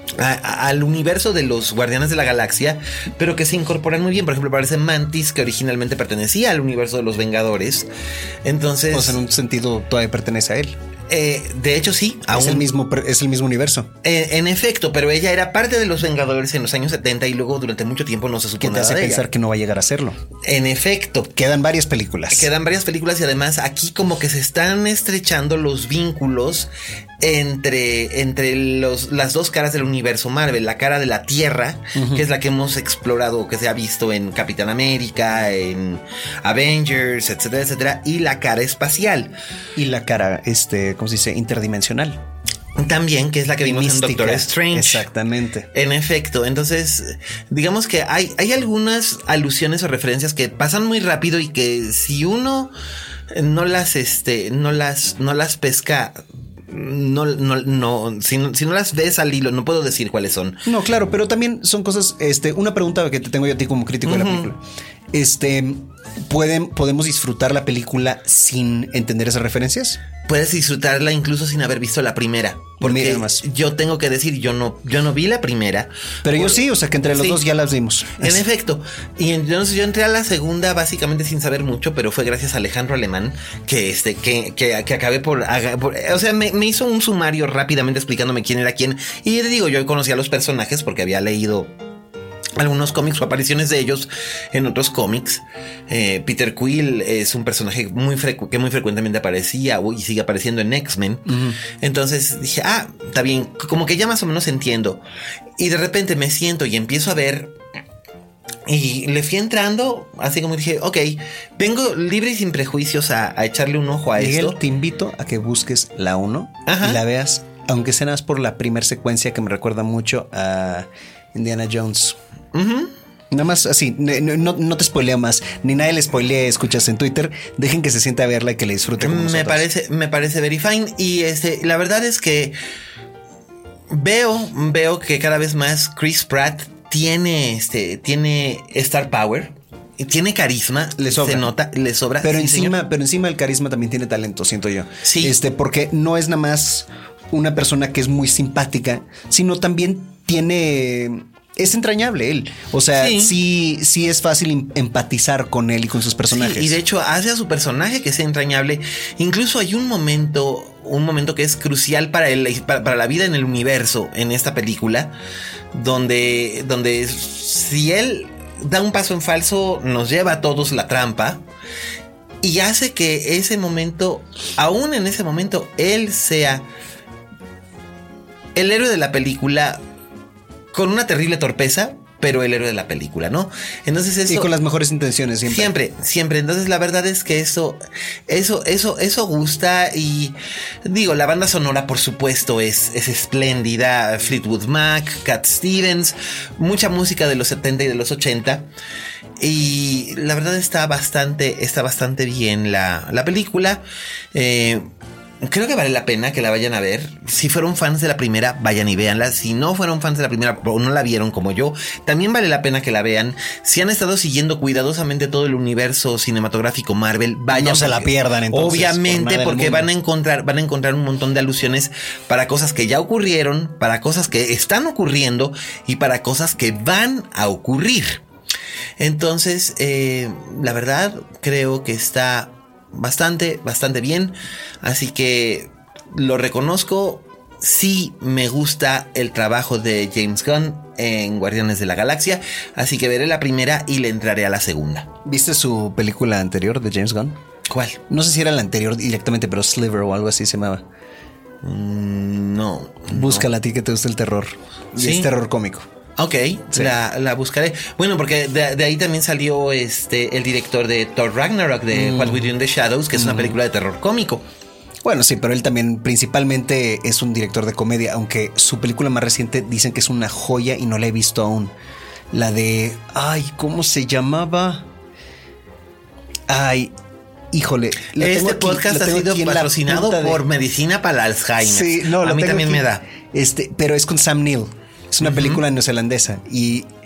A, a, al universo de los Guardianes de la Galaxia, pero que se incorporan muy bien. Por ejemplo, aparece Mantis, que originalmente pertenecía al universo de los Vengadores. Entonces, pues en un sentido todavía pertenece a él. Eh, de hecho, sí. Es, aún, el mismo, es el mismo universo. Eh, en efecto, pero ella era parte de los Vengadores en los años setenta y luego durante mucho tiempo no se supo nada de ella. ¿Qué te hace pensar que no va a llegar a serlo? En efecto. Quedan varias películas. Quedan varias películas y además aquí como que se están estrechando los vínculos entre, entre los, las dos caras del universo Marvel. La cara de la Tierra, uh-huh. que es la que hemos explorado, que se ha visto en Capitán América, en Avengers, etcétera, etcétera. Y la cara espacial. Y la cara, este, ¿cómo se dice? Interdimensional. También, que es la que vimos mística, en Doctor Strange. Exactamente. En efecto. Entonces, digamos que hay, hay algunas alusiones o referencias que pasan muy rápido y que si uno no las, este, no las, no las pesca. No, no, no, si, si no las ves al hilo, no puedo decir cuáles son. No, claro, pero también son cosas, este, una pregunta que te tengo yo a ti como crítico uh-huh. de la película. Este, ¿pueden, ¿podemos disfrutar la película sin entender esas referencias? Puedes disfrutarla incluso sin haber visto la primera. Porque yo tengo que decir, yo no, yo no vi la primera. Pero por, yo sí, o sea que entre los sí, dos ya las vimos. En es. efecto. Y entonces yo entré a la segunda básicamente sin saber mucho, pero fue gracias a Alejandro Alemán que este, que, que, que acabé por, por. O sea, me, me hizo un sumario rápidamente explicándome quién era quién. Y te digo, yo conocía a los personajes porque había leído algunos cómics o apariciones de ellos en otros cómics. Eh, Peter Quill es un personaje muy frecu- que muy frecuentemente aparecía y sigue apareciendo en X-Men. Uh-huh. Entonces dije, ah, está bien, como que ya más o menos entiendo. Y de repente me siento y empiezo a ver. Y le fui entrando, así como dije, ok, vengo libre y sin prejuicios a, a echarle un ojo a Miguel, esto. Te invito a que busques la uno y la veas, aunque sea nada más por la primera secuencia que me recuerda mucho a Indiana Jones. Uh-huh. Nada más así, no, no, no te spoileo más, ni nadie le spoilea, escuchas en Twitter. Dejen que se siente a verla y que le disfrute como me nosotros. parece, me parece very fine. Y este, la verdad es que veo, veo que cada vez más Chris Pratt tiene, este, tiene star power. Tiene carisma, le sobra. Se nota, le sobra. Pero sí, encima, señor. pero encima del carisma también tiene talento, siento yo. Sí. Este, porque no es nada más una persona que es muy simpática, sino también tiene. Es entrañable él. O sea, sí, sí, sí es fácil empatizar con él y con sus personajes. Sí, y de hecho hace a su personaje que sea entrañable. Incluso hay un momento, un momento que es crucial para, el, para, para la vida en el universo en esta película, donde, donde si él da un paso en falso, nos lleva a todos la trampa. Y hace que ese momento, aún en ese momento, él sea el héroe de la película con una terrible torpeza, pero el héroe de la película, ¿no? Entonces eso, y con las mejores intenciones siempre. Siempre, siempre. Entonces la verdad es que eso, eso, eso, eso gusta. Y digo, la banda sonora, por supuesto, es, es espléndida. Fleetwood Mac, Cat Stevens, mucha música de los setenta y de los ochenta. Y la verdad está bastante, está bastante bien la, la película. Eh, Creo que vale la pena que la vayan a ver. Si fueron fans de la primera, vayan y véanla. Si no fueron fans de la primera o no la vieron como yo, también vale la pena que la vean. Si han estado siguiendo cuidadosamente todo el universo cinematográfico Marvel, vayan. No se la pierdan entonces. Obviamente, por porque van a encontrar, van a encontrar un montón de alusiones para cosas que ya ocurrieron, para cosas que están ocurriendo y para cosas que van a ocurrir. Entonces, eh, la verdad, creo que está bastante, bastante bien. Así que lo reconozco. Sí me gusta el trabajo de James Gunn en Guardianes de la Galaxia. Así que veré la primera y le entraré a la segunda. ¿Viste su película anterior de James Gunn? ¿Cuál? No sé si era la anterior directamente, pero Sliver o algo así se llamaba. Mm, no. Búscala no. A ti que te gusta el terror. ¿Sí? Es terror cómico. Ok, sí. la, la buscaré. Bueno, porque de, de ahí también salió este el director de Thor Ragnarok, de mm. What We Do in the Shadows, que es mm. una película de terror cómico. Bueno, sí, pero él también principalmente es un director de comedia, aunque su película más reciente dicen que es una joya y no la he visto aún. La de... Ay, ¿cómo se llamaba? Ay... Híjole, la este aquí, podcast ha sido patrocinado por de... Medicina para el Alzheimer. Sí, no, a mí también aquí, me da. Este, pero es con Sam Neill. Es una uh-huh. película neozelandesa y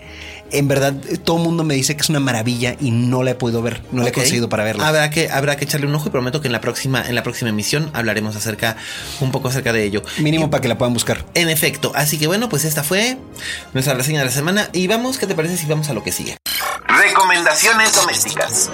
en verdad, todo el mundo me dice que es una maravilla y no la he podido ver, no okay. la he conseguido para verla. Habrá que, habrá que echarle un ojo y prometo que en la próxima, en la próxima emisión hablaremos acerca, un poco acerca de ello. Mínimo y, para que la puedan buscar. En efecto. Así que bueno, pues esta fue nuestra reseña de la semana. Y vamos, ¿qué te parece si vamos a lo que sigue? Recomendaciones domésticas.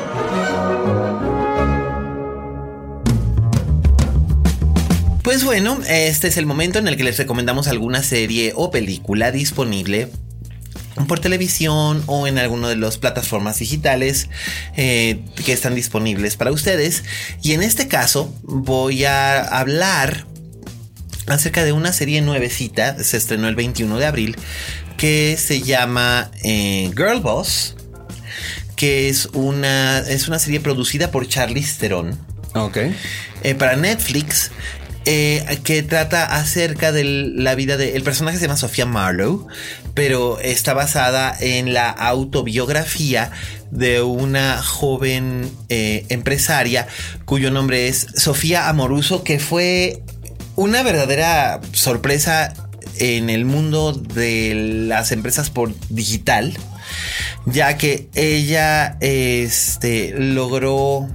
Pues bueno, este es el momento en el que les recomendamos alguna serie o película disponible por televisión o en alguna de las plataformas digitales eh, que están disponibles para ustedes. Y en este caso voy a hablar acerca de una serie nuevecita, se estrenó el veintiuno de abril, que se llama eh, Girl Boss, que es una, es una serie producida por Charlize Theron. Ok. Eh, para Netflix. Eh, que trata acerca de la vida de... El personaje se llama Sophia Marlowe, pero está basada en la autobiografía de una joven eh, empresaria cuyo nombre es Sofía Amoruso, que fue una verdadera sorpresa en el mundo de las empresas por digital, ya que ella este, logró...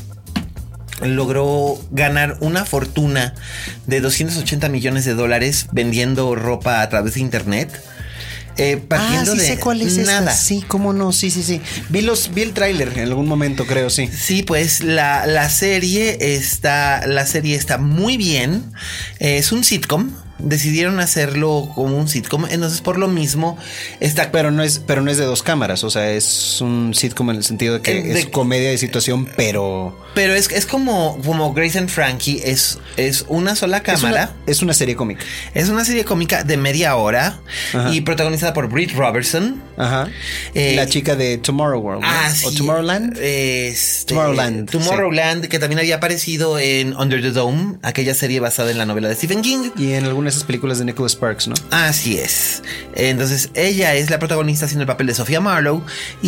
logró ganar una fortuna de doscientos ochenta millones de dólares vendiendo ropa a través de internet. Eh, partiendo ah, sí de sé cuál es nada. Esta. Sí, cómo no, sí, sí, sí. Vi los, vi el tráiler en algún momento, creo, sí. Sí, pues la, la serie está, la serie está muy bien. Eh, es un sitcom. Decidieron hacerlo como un sitcom, entonces por lo mismo está... Pero no es, pero no es de dos cámaras, o sea, es un sitcom en el sentido de que de, es comedia de situación, pero... Pero es, es como, como Grace and Frankie, es, es una sola cámara. Es una, es una serie cómica. Es una serie cómica de media hora. Ajá. Y protagonizada por Britt Robertson. Ajá. Eh, la chica de Tomorrow World, ¿no? Ah, ¿O sí, Tomorrowland? Este, Tomorrowland. Tomorrowland, sí. Que también había aparecido en Under the Dome, aquella serie basada en la novela de Stephen King. Y en algunas de esas películas de Nicholas Sparks, ¿no? Así es. Entonces, ella es la protagonista haciendo el papel de Sophia Marlowe.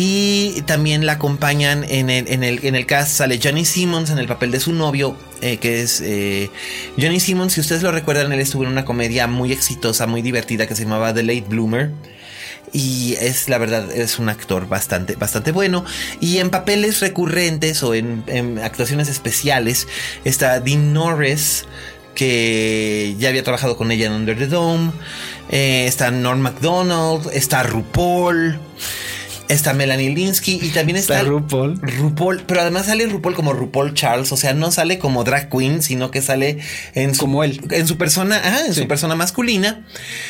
Y también la acompañan en el, en el, en el cast. Sale Johnny Simmons en el papel de su novio, eh, que es eh, Johnny Simmons. Si ustedes lo recuerdan, él estuvo en una comedia muy exitosa, muy divertida, que se llamaba The Late Bloomer. Y es, la verdad, es un actor bastante, bastante bueno. Y en papeles recurrentes o en, en actuaciones especiales está Dean Norris, que ya había trabajado con ella en Under the Dome. Eh, está Norm Macdonald, está RuPaul, está Melanie Linsky y también está, está RuPaul. RuPaul, pero además sale RuPaul como RuPaul Charles, o sea, no sale como drag queen, sino que sale en su, como él, en su persona, ajá, en sí. su persona masculina,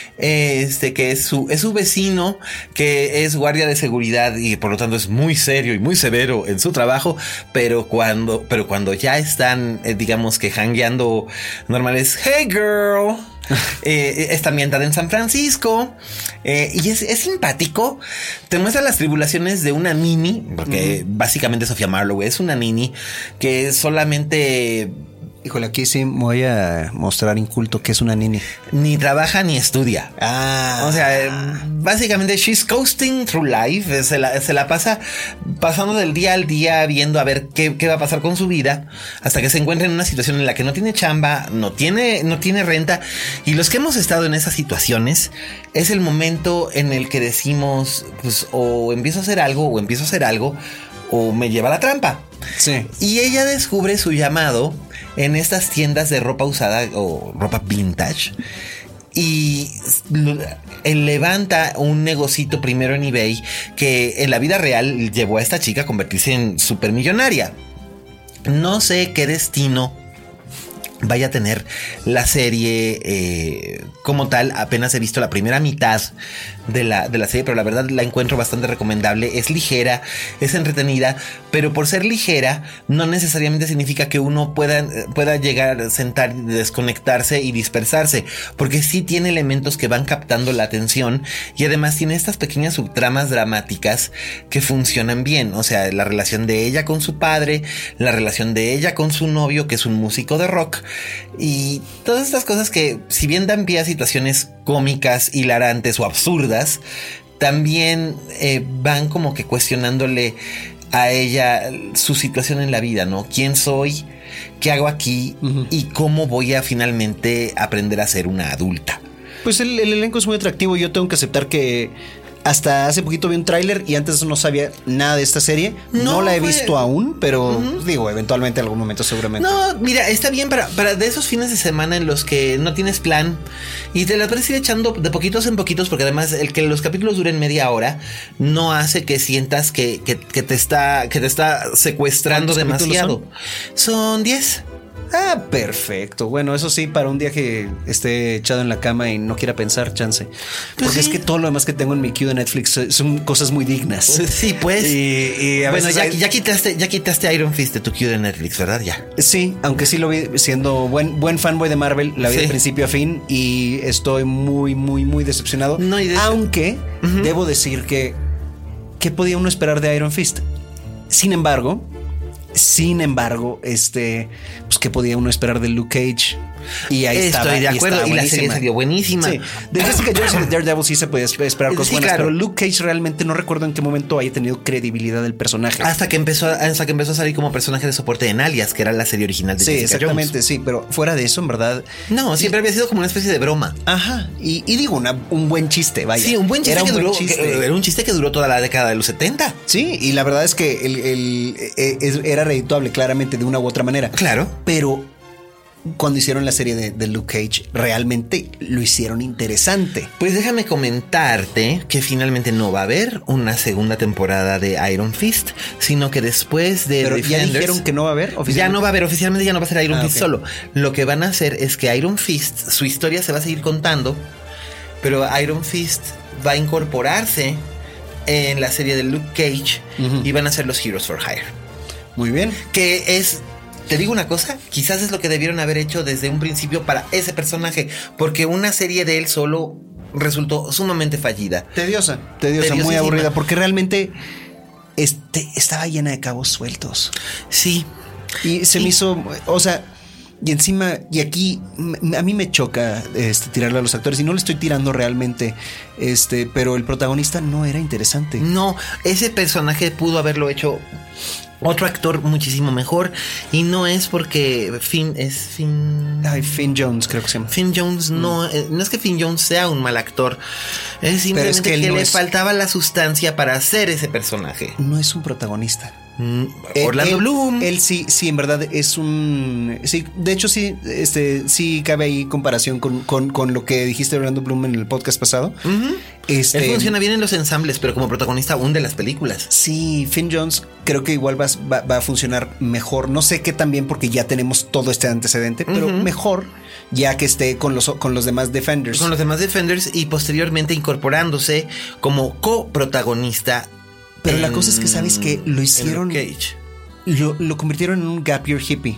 este que es su es su vecino, que es guardia de seguridad y por lo tanto es muy serio y muy severo en su trabajo, pero cuando pero cuando ya están, eh, digamos que jangueando normales, hey girl. eh, está ambientada en San Francisco, eh, y es, es simpático. Te muestra las tribulaciones de una nini, porque uh-huh. básicamente Sophia Marlowe es una nini que solamente... Híjole, aquí sí me voy a mostrar inculto que es una nini. Ni trabaja ni estudia. Ah. O sea, básicamente she's coasting through life. Se la, se la pasa pasando del día al día viendo a ver qué, qué va a pasar con su vida, hasta que se encuentra en una situación en la que no tiene chamba, no tiene, no tiene renta. Y los que hemos estado en esas situaciones, es el momento en el que decimos, pues, o empiezo a hacer algo, o empiezo a hacer algo, o me lleva a la trampa. Sí. Y ella descubre su llamado en estas tiendas de ropa usada o ropa vintage. Y él levanta un negocito primero en eBay que en la vida real llevó a esta chica a convertirse en supermillonaria. No sé qué destino vaya a tener la serie eh, como tal. Apenas he visto la primera mitad de la, de la serie, pero la verdad la encuentro bastante recomendable. Es ligera, es entretenida, pero por ser ligera no necesariamente significa que uno pueda, pueda llegar a sentar, desconectarse y dispersarse, porque sí tiene elementos que van captando la atención y además tiene estas pequeñas subtramas dramáticas que funcionan bien. O sea, la relación de ella con su padre, la relación de ella con su novio, que es un músico de rock, y todas estas cosas que, si bien dan pie a situaciones cómicas, hilarantes o absurdas, también eh, van como que cuestionándole a ella su situación en la vida, ¿no? ¿Quién soy? ¿Qué hago aquí? Uh-huh. ¿Y cómo voy a finalmente aprender a ser una adulta? Pues el, el elenco es muy atractivo. Yo tengo que aceptar que hasta hace poquito vi un tráiler y antes no sabía nada de esta serie. No, no la he visto fue... aún, pero uh-huh. digo, eventualmente en algún momento seguramente. No, mira, está bien para, para de esos fines de semana en los que no tienes plan y te la puedes ir echando de poquitos en poquitos, porque además el que los capítulos duren media hora no hace que sientas que, que, que te está que te está secuestrando demasiado. Son, son diez. Ah, perfecto. Bueno, eso sí, para un día que esté echado en la cama y no quiera pensar, chance. Porque pues sí. es que todo lo demás que tengo en mi queue de Netflix son cosas muy dignas. Sí, pues. Y, y a bueno, veces ya, hay... ya quitaste, ya quitaste Iron Fist de tu queue de Netflix, ¿verdad? Ya. Sí, aunque sí lo vi siendo buen, buen fanboy de Marvel, la vi sí. de principio a fin y estoy muy, muy, muy decepcionado. No, y de aunque uh-huh. debo decir que ¿qué podía uno esperar de Iron Fist? Sin embargo. Sin embargo, este, pues qué podía uno esperar de Luke Cage. Y ahí Estoy estaba, de acuerdo. Y, y la serie salió buenísima. Sí. De Jessica Jones y de Daredevil sí se podía esperar cosas sí, buenas, claro. Pero Luke Cage realmente no recuerdo en qué momento haya tenido credibilidad del personaje. Hasta que empezó, hasta que empezó a salir como personaje de soporte en Alias, que era la serie original de sí, Jessica Jones. Sí, exactamente, sí. Pero fuera de eso, en verdad. No, siempre y, había sido como una especie de broma. Ajá. Y, y digo, una, un buen chiste, vaya. Sí, un buen chiste era que un duró. Buen chiste. Que, era un chiste que duró toda la década de los setenta. Sí, y la verdad es que el, el, el, era redituable claramente de una u otra manera. Claro. Pero cuando hicieron la serie de, de Luke Cage, realmente lo hicieron interesante. Pues déjame comentarte que finalmente no va a haber una segunda temporada de Iron Fist, sino que después de Pero Defenders, ya dijeron que no va a haber. Ya no va a haber, oficialmente ya no va a ser Iron ah, Fist okay. solo. Lo que van a hacer es que Iron Fist, su historia se va a seguir contando, pero Iron Fist va a incorporarse en la serie de Luke Cage uh-huh. y van a ser los Heroes for Hire. Muy bien. Que es... Te digo una cosa, quizás es lo que debieron haber hecho desde un principio para ese personaje, porque una serie de él solo resultó sumamente fallida. Tediosa, tediosa, muy aburrida, porque realmente este, estaba llena de cabos sueltos. Sí. Y se y... me hizo, o sea, y encima, y aquí a mí me choca este, tirarle a los actores, y no le estoy tirando realmente, este, pero el protagonista no era interesante. No, ese personaje pudo haberlo hecho otro actor muchísimo mejor, y no es porque Finn es Finn. Ay, Finn Jones, creo que se llama. Finn Jones no, mm. eh, no es que Finn Jones sea un mal actor, es simplemente es que, que no le es... faltaba la sustancia para hacer ese personaje. No es un protagonista. Mm, Orlando él, Bloom. Él sí, sí, en verdad es un. Sí, de hecho, sí, este, sí cabe ahí comparación con, con, con lo que dijiste de Orlando Bloom en el podcast pasado. Uh-huh. Este, él funciona bien en los ensambles, pero como protagonista hunde las películas. Sí, Finn Jones creo que igual va, va, va a funcionar mejor. No sé qué tan bien, porque ya tenemos todo este antecedente, pero uh-huh. mejor ya que esté con los, con los demás Defenders. Con los demás Defenders y posteriormente incorporándose como coprotagonista. Pero en, la cosa es que, ¿sabes que lo hicieron? Cage. Lo, lo convirtieron en un gap year hippie.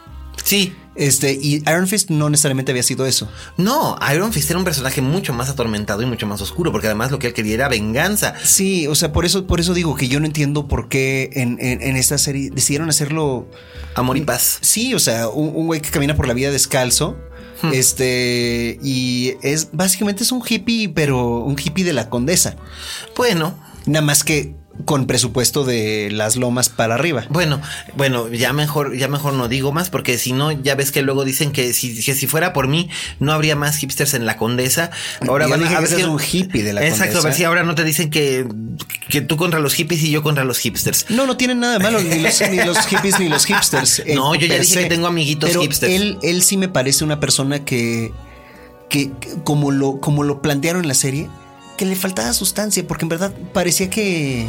Sí. Este, y Iron Fist no necesariamente había sido eso. No, Iron Fist era un personaje mucho más atormentado y mucho más oscuro, porque además lo que él quería era venganza. Sí, o sea, por eso, por eso digo que yo no entiendo por qué en, en, en esta serie decidieron hacerlo amor y paz. Sí, o sea, un, un güey que camina por la vida descalzo. Hmm. Este, y es básicamente es un hippie, pero un hippie de la Condesa. Bueno, nada más que con presupuesto de las lomas para arriba. Bueno, bueno, ya mejor, ya mejor no digo más, porque si no, ya ves que luego dicen que si, que si fuera por mí, no habría más hipsters en la Condesa. Ahora van a ver que es un hippie de la Exacto, Condesa. Exacto, a ver si ahora no te dicen que, que tú contra los hippies y yo contra los hipsters. No, no tienen nada de malo, ni los, ni los hippies ni los hipsters. No, yo ya dije se, que tengo amiguitos pero hipsters. Él, él sí me parece una persona que, que, que como lo, como lo plantearon en la serie, que le faltaba sustancia, porque en verdad parecía que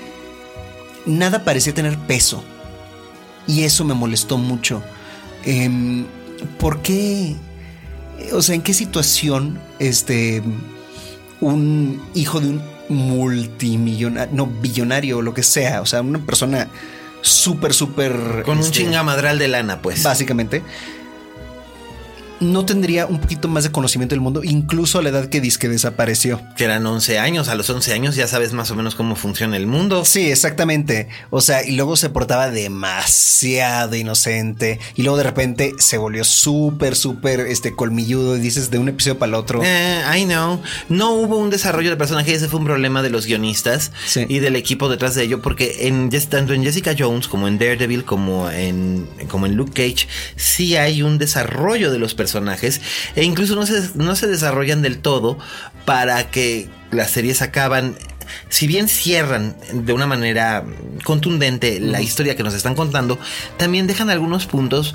nada parecía tener peso. Y eso me molestó mucho. Eh, ¿Por qué? O sea, ¿en qué situación este un hijo de un multimillonario, no billonario o lo que sea, o sea, una persona súper, súper... Con este, un chingamadral de lana, pues. Básicamente. No tendría un poquito más de conocimiento del mundo, incluso a la edad que dizque desapareció. Que eran once años, a los once años ya sabes más o menos cómo funciona el mundo. Sí, exactamente. O sea, y luego se portaba demasiado inocente y luego de repente se volvió súper, súper este, colmilludo y dices de un episodio para el otro. Eh, I know. No hubo un desarrollo de personaje, ese fue un problema de los guionistas sí. y del equipo detrás de ello, porque en, tanto en Jessica Jones como en Daredevil como en, como en Luke Cage sí hay un desarrollo de los personajes personajes e incluso no se, no se desarrollan del todo para que las series acaban, si bien cierran de una manera contundente la historia que nos están contando, también dejan algunos puntos.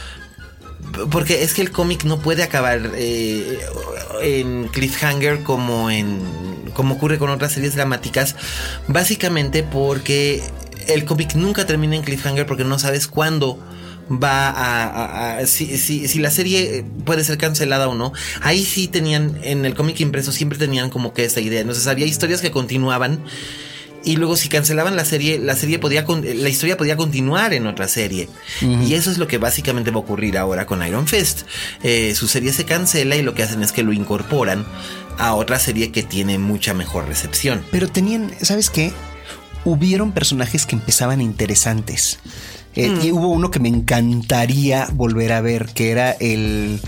Porque es que el cómic no puede acabar eh, en cliffhanger como en como ocurre con otras series dramáticas, básicamente porque el cómic nunca termina en cliffhanger, porque no sabes cuándo va a, a, a si, si, si la serie puede ser cancelada o no. Ahí sí tenían, en el cómic impreso siempre tenían como que esa idea. Entonces había historias que continuaban. Y luego si cancelaban la serie, la serie podía, la historia podía continuar en otra serie. Uh-huh. Y eso es lo que básicamente va a ocurrir ahora con Iron Fist. Eh, su serie se cancela y lo que hacen es que lo incorporan a otra serie que tiene mucha mejor recepción. Pero tenían, ¿sabes qué? Hubieron personajes que empezaban interesantes. Eh, mm. Y hubo uno que me encantaría volver a ver, que era el...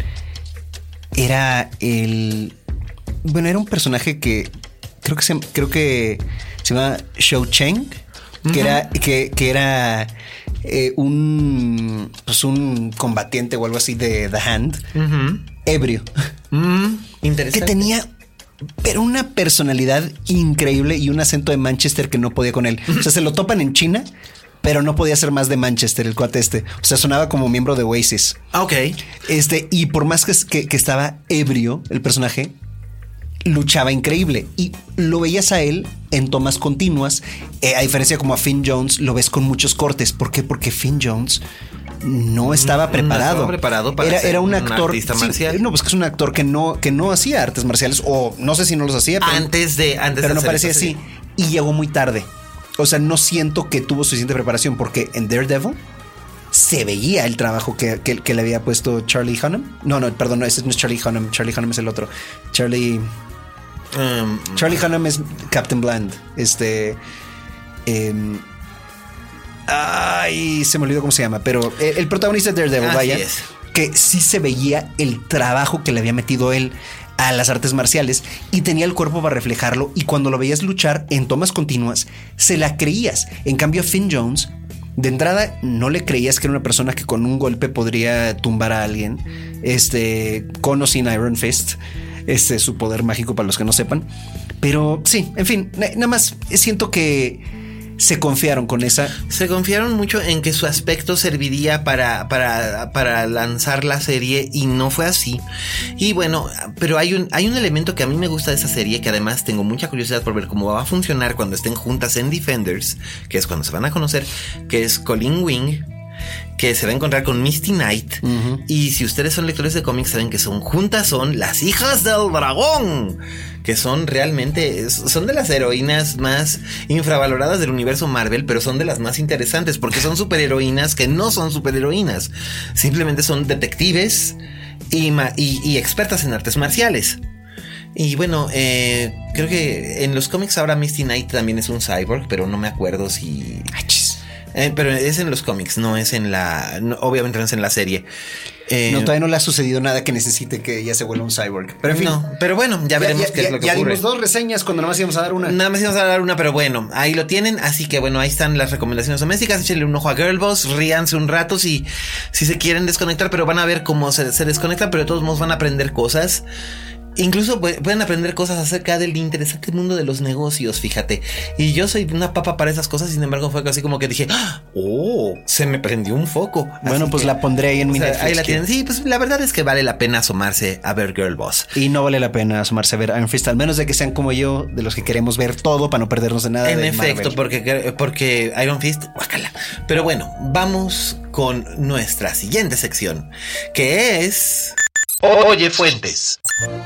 Era el... Bueno, era un personaje que creo que se, creo que se llama Shou Cheng, uh-huh. que era que, que era eh, un pues un combatiente o algo así de The Hand, uh-huh. ebrio, uh-huh. interesante, que tenía pero una personalidad increíble y un acento de Manchester que no podía con él. O sea, se lo topan en China, pero no podía ser más de Manchester el cuate este. O sea, sonaba como miembro de Oasis. Ok. Este, y por más que, que, que estaba ebrio el personaje, luchaba increíble y lo veías a él en tomas continuas, eh, a diferencia como a Finn Jones lo ves con muchos cortes. ¿Por qué? Porque Finn Jones no estaba preparado. No estaba preparado para era, ser era un, un actor artista sí, marcial. No, pues que es un actor que no, que no hacía artes marciales, o no sé si no los hacía, pero, antes de antes pero de no parecía así. Y llegó muy tarde. O sea, no siento que tuvo suficiente preparación, porque en Daredevil se veía el trabajo que, que, que le había puesto Charlie Hunnam. No, no, perdón, no, ese no es Charlie Hunnam. Charlie Hunnam es el otro. Charlie... Um, Charlie Hunnam es Captain Bland. Este... Eh, ay, se me olvidó cómo se llama, pero el, el protagonista de Daredevil, vaya, es. que sí se veía el trabajo que le había metido él a las artes marciales y tenía el cuerpo para reflejarlo, y cuando lo veías luchar en tomas continuas se la creías. En cambio, Finn Jones, de entrada no le creías que era una persona que con un golpe podría tumbar a alguien, este, con o sin Iron Fist, este, su poder mágico para los que no sepan. Pero sí, en fin, nada más siento que se confiaron con esa. Se confiaron mucho en que su aspecto serviría para, para, para lanzar la serie, y no fue así. Y bueno, pero hay un, hay un elemento que a mí me gusta de esa serie, que además tengo mucha curiosidad por ver cómo va a funcionar cuando estén juntas en Defenders, que es cuando se van a conocer, que es Colleen Wing, que se va a encontrar con Misty Knight. Uh-huh. Y si ustedes son lectores de cómics, saben que son juntas, son las hijas del dragón, que son realmente, son de las heroínas más infravaloradas del universo Marvel, pero son de las más interesantes, porque son superheroínas que no son superheroínas, simplemente son detectives y, y, y expertas en artes marciales. Y bueno, eh, creo que en los cómics ahora Misty Knight también es un cyborg, pero no me acuerdo si... Eh, pero es en los cómics, no es en la... No, obviamente no es en la serie. Eh, no, todavía no le ha sucedido nada que necesite que ella se vuelva un cyborg. Pero en fin. No, pero bueno, ya veremos ya, qué ya, es lo que ya ocurre. Ya dimos dos reseñas cuando nada más íbamos a dar una. Nada más íbamos a dar una, pero bueno, ahí lo tienen. Así que bueno, ahí están las recomendaciones domésticas. Échenle un ojo a Girl Boss, ríanse un rato si, si se quieren desconectar, pero van a ver cómo se, se desconectan, pero de todos modos van a aprender cosas. Incluso pueden aprender cosas acerca del interesante mundo de los negocios, fíjate. Y yo soy una papa para esas cosas, sin embargo fue así como que dije, oh, se me prendió un foco. Bueno, así pues que, la pondré ahí en mi Netflix. Ahí la tienen. Sí, pues la verdad es que vale la pena asomarse a ver Girl Boss. Y no vale la pena asomarse a ver Iron Fist, al menos de que sean como yo, de los que queremos ver todo para no perdernos de nada. En de efecto, Marvel. porque, porque Iron Fist, guácala. Pero bueno, vamos con nuestra siguiente sección, que es... Oye Fuentes.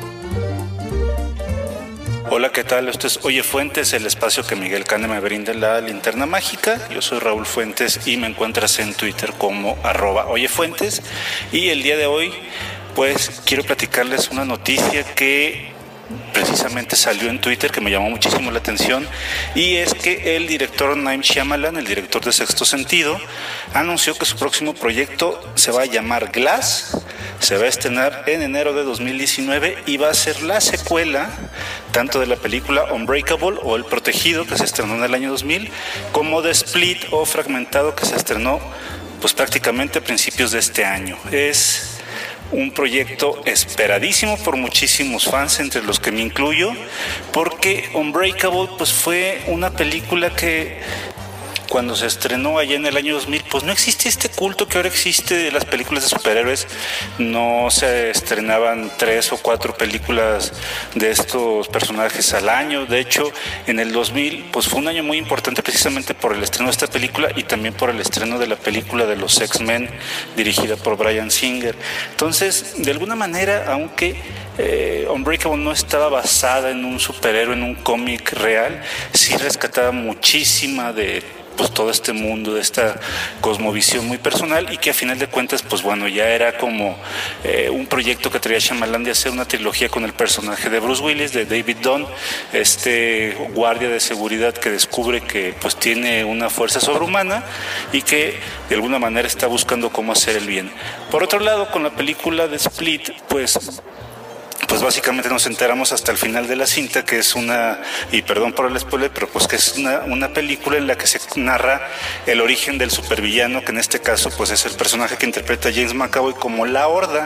Hola, ¿qué tal? Esto es Oye Fuentes, el espacio que Miguel Cane me brinda en la linterna mágica. Yo soy Raúl Fuentes y me encuentras en Twitter como arroba Oye Fuentes. Y el día de hoy, pues, quiero platicarles una noticia que precisamente salió en Twitter, que me llamó muchísimo la atención, y es que el director Night Shyamalan, el director de Sexto Sentido, anunció que su próximo proyecto se va a llamar Glass, se va a estrenar en enero de dos mil diecinueve y va a ser la secuela tanto de la película Unbreakable o El Protegido, que se estrenó en el año dos mil, como de Split o Fragmentado, que se estrenó pues prácticamente a principios de este año. Es un proyecto esperadísimo por muchísimos fans, entre los que me incluyo, porque Unbreakable pues fue una película que cuando se estrenó allá en el año dos mil, pues no existe este culto que ahora existe de las películas de superhéroes. No se estrenaban tres o cuatro películas de estos personajes al año. De hecho, en el dos mil, pues fue un año muy importante precisamente por el estreno de esta película y también por el estreno de la película de los X-Men, dirigida por Bryan Singer. Entonces, de alguna manera, aunque eh, Unbreakable no estaba basada en un superhéroe, en un cómic real, sí rescataba muchísima de pues todo este mundo, de esta cosmovisión muy personal, y que a final de cuentas pues bueno, ya era como eh, un proyecto que traía Shyamalan de hacer una trilogía con el personaje de Bruce Willis, de David Dunn, este guardia de seguridad que descubre que pues tiene una fuerza sobrehumana y que de alguna manera está buscando cómo hacer el bien. Por otro lado, con la película de Split, pues pues básicamente nos enteramos hasta el final de la cinta que es una, y perdón por el spoiler, pero pues que es una, una película en la que se narra el origen del supervillano, que en este caso pues es el personaje que interpreta James McAvoy como La Horda.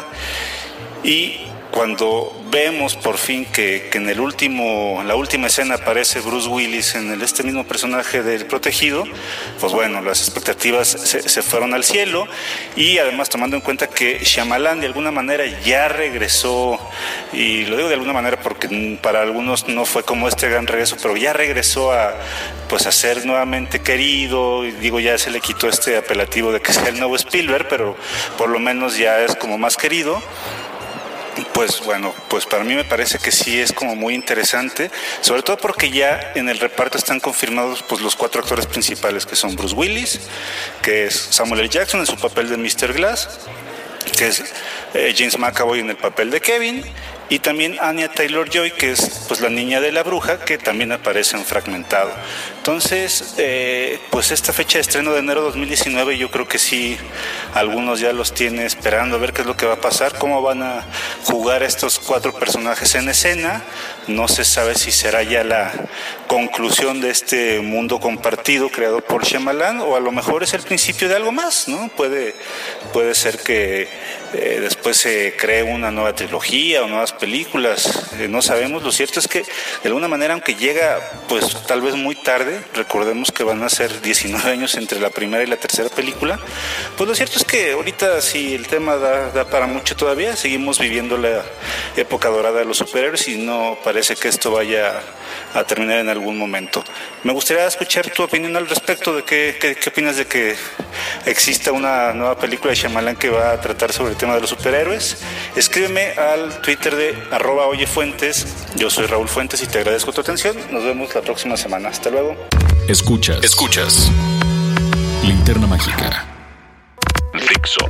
Y cuando vemos por fin que, que en el último, la última escena aparece Bruce Willis en el, este mismo personaje del protegido, pues bueno, las expectativas se, se fueron al cielo. Y además tomando en cuenta que Shyamalan de alguna manera ya regresó, y lo digo de alguna manera porque para algunos no fue como este gran regreso, pero ya regresó a pues a ser nuevamente querido, y digo, ya se le quitó este apelativo de que sea el nuevo Spielberg, pero por lo menos ya es como más querido. Pues bueno, pues para mí me parece que sí es como muy interesante, sobre todo porque ya en el reparto están confirmados pues los cuatro actores principales, que son Bruce Willis, que es Samuel L. Jackson en su papel de mister Glass, que es eh, James McAvoy en el papel de Kevin, y también Anya Taylor-Joy, que es pues la niña de la bruja, que también aparece en Fragmentado. Entonces, eh, pues esta fecha de estreno de enero de dos mil diecinueve, yo creo que sí, algunos ya los tiene esperando a ver qué es lo que va a pasar, cómo van a jugar estos cuatro personajes en escena. No se sabe si será ya la conclusión de este mundo compartido creado por Shyamalan, o a lo mejor es el principio de algo más, ¿no? Puede, puede ser que eh, después se cree una nueva trilogía o nuevas películas, eh, no sabemos. Lo cierto es que de alguna manera, aunque llega pues tal vez muy tarde, recordemos que van a ser diecinueve años entre la primera y la tercera película, pues lo cierto es que ahorita si el tema da, da para mucho todavía, seguimos viviendo la época dorada de los superhéroes y no parece que esto vaya a terminar en algún momento. Me gustaría escuchar tu opinión al respecto de qué, qué, qué opinas de que exista una nueva película de Shyamalan que va a tratar sobre el tema de los superhéroes. Escríbeme al Twitter de arroba oyefuentes. Yo soy Raúl Fuentes y te agradezco tu atención. Nos vemos la próxima semana. Hasta luego. Escuchas. Escuchas. Linterna Mágica. Dixo.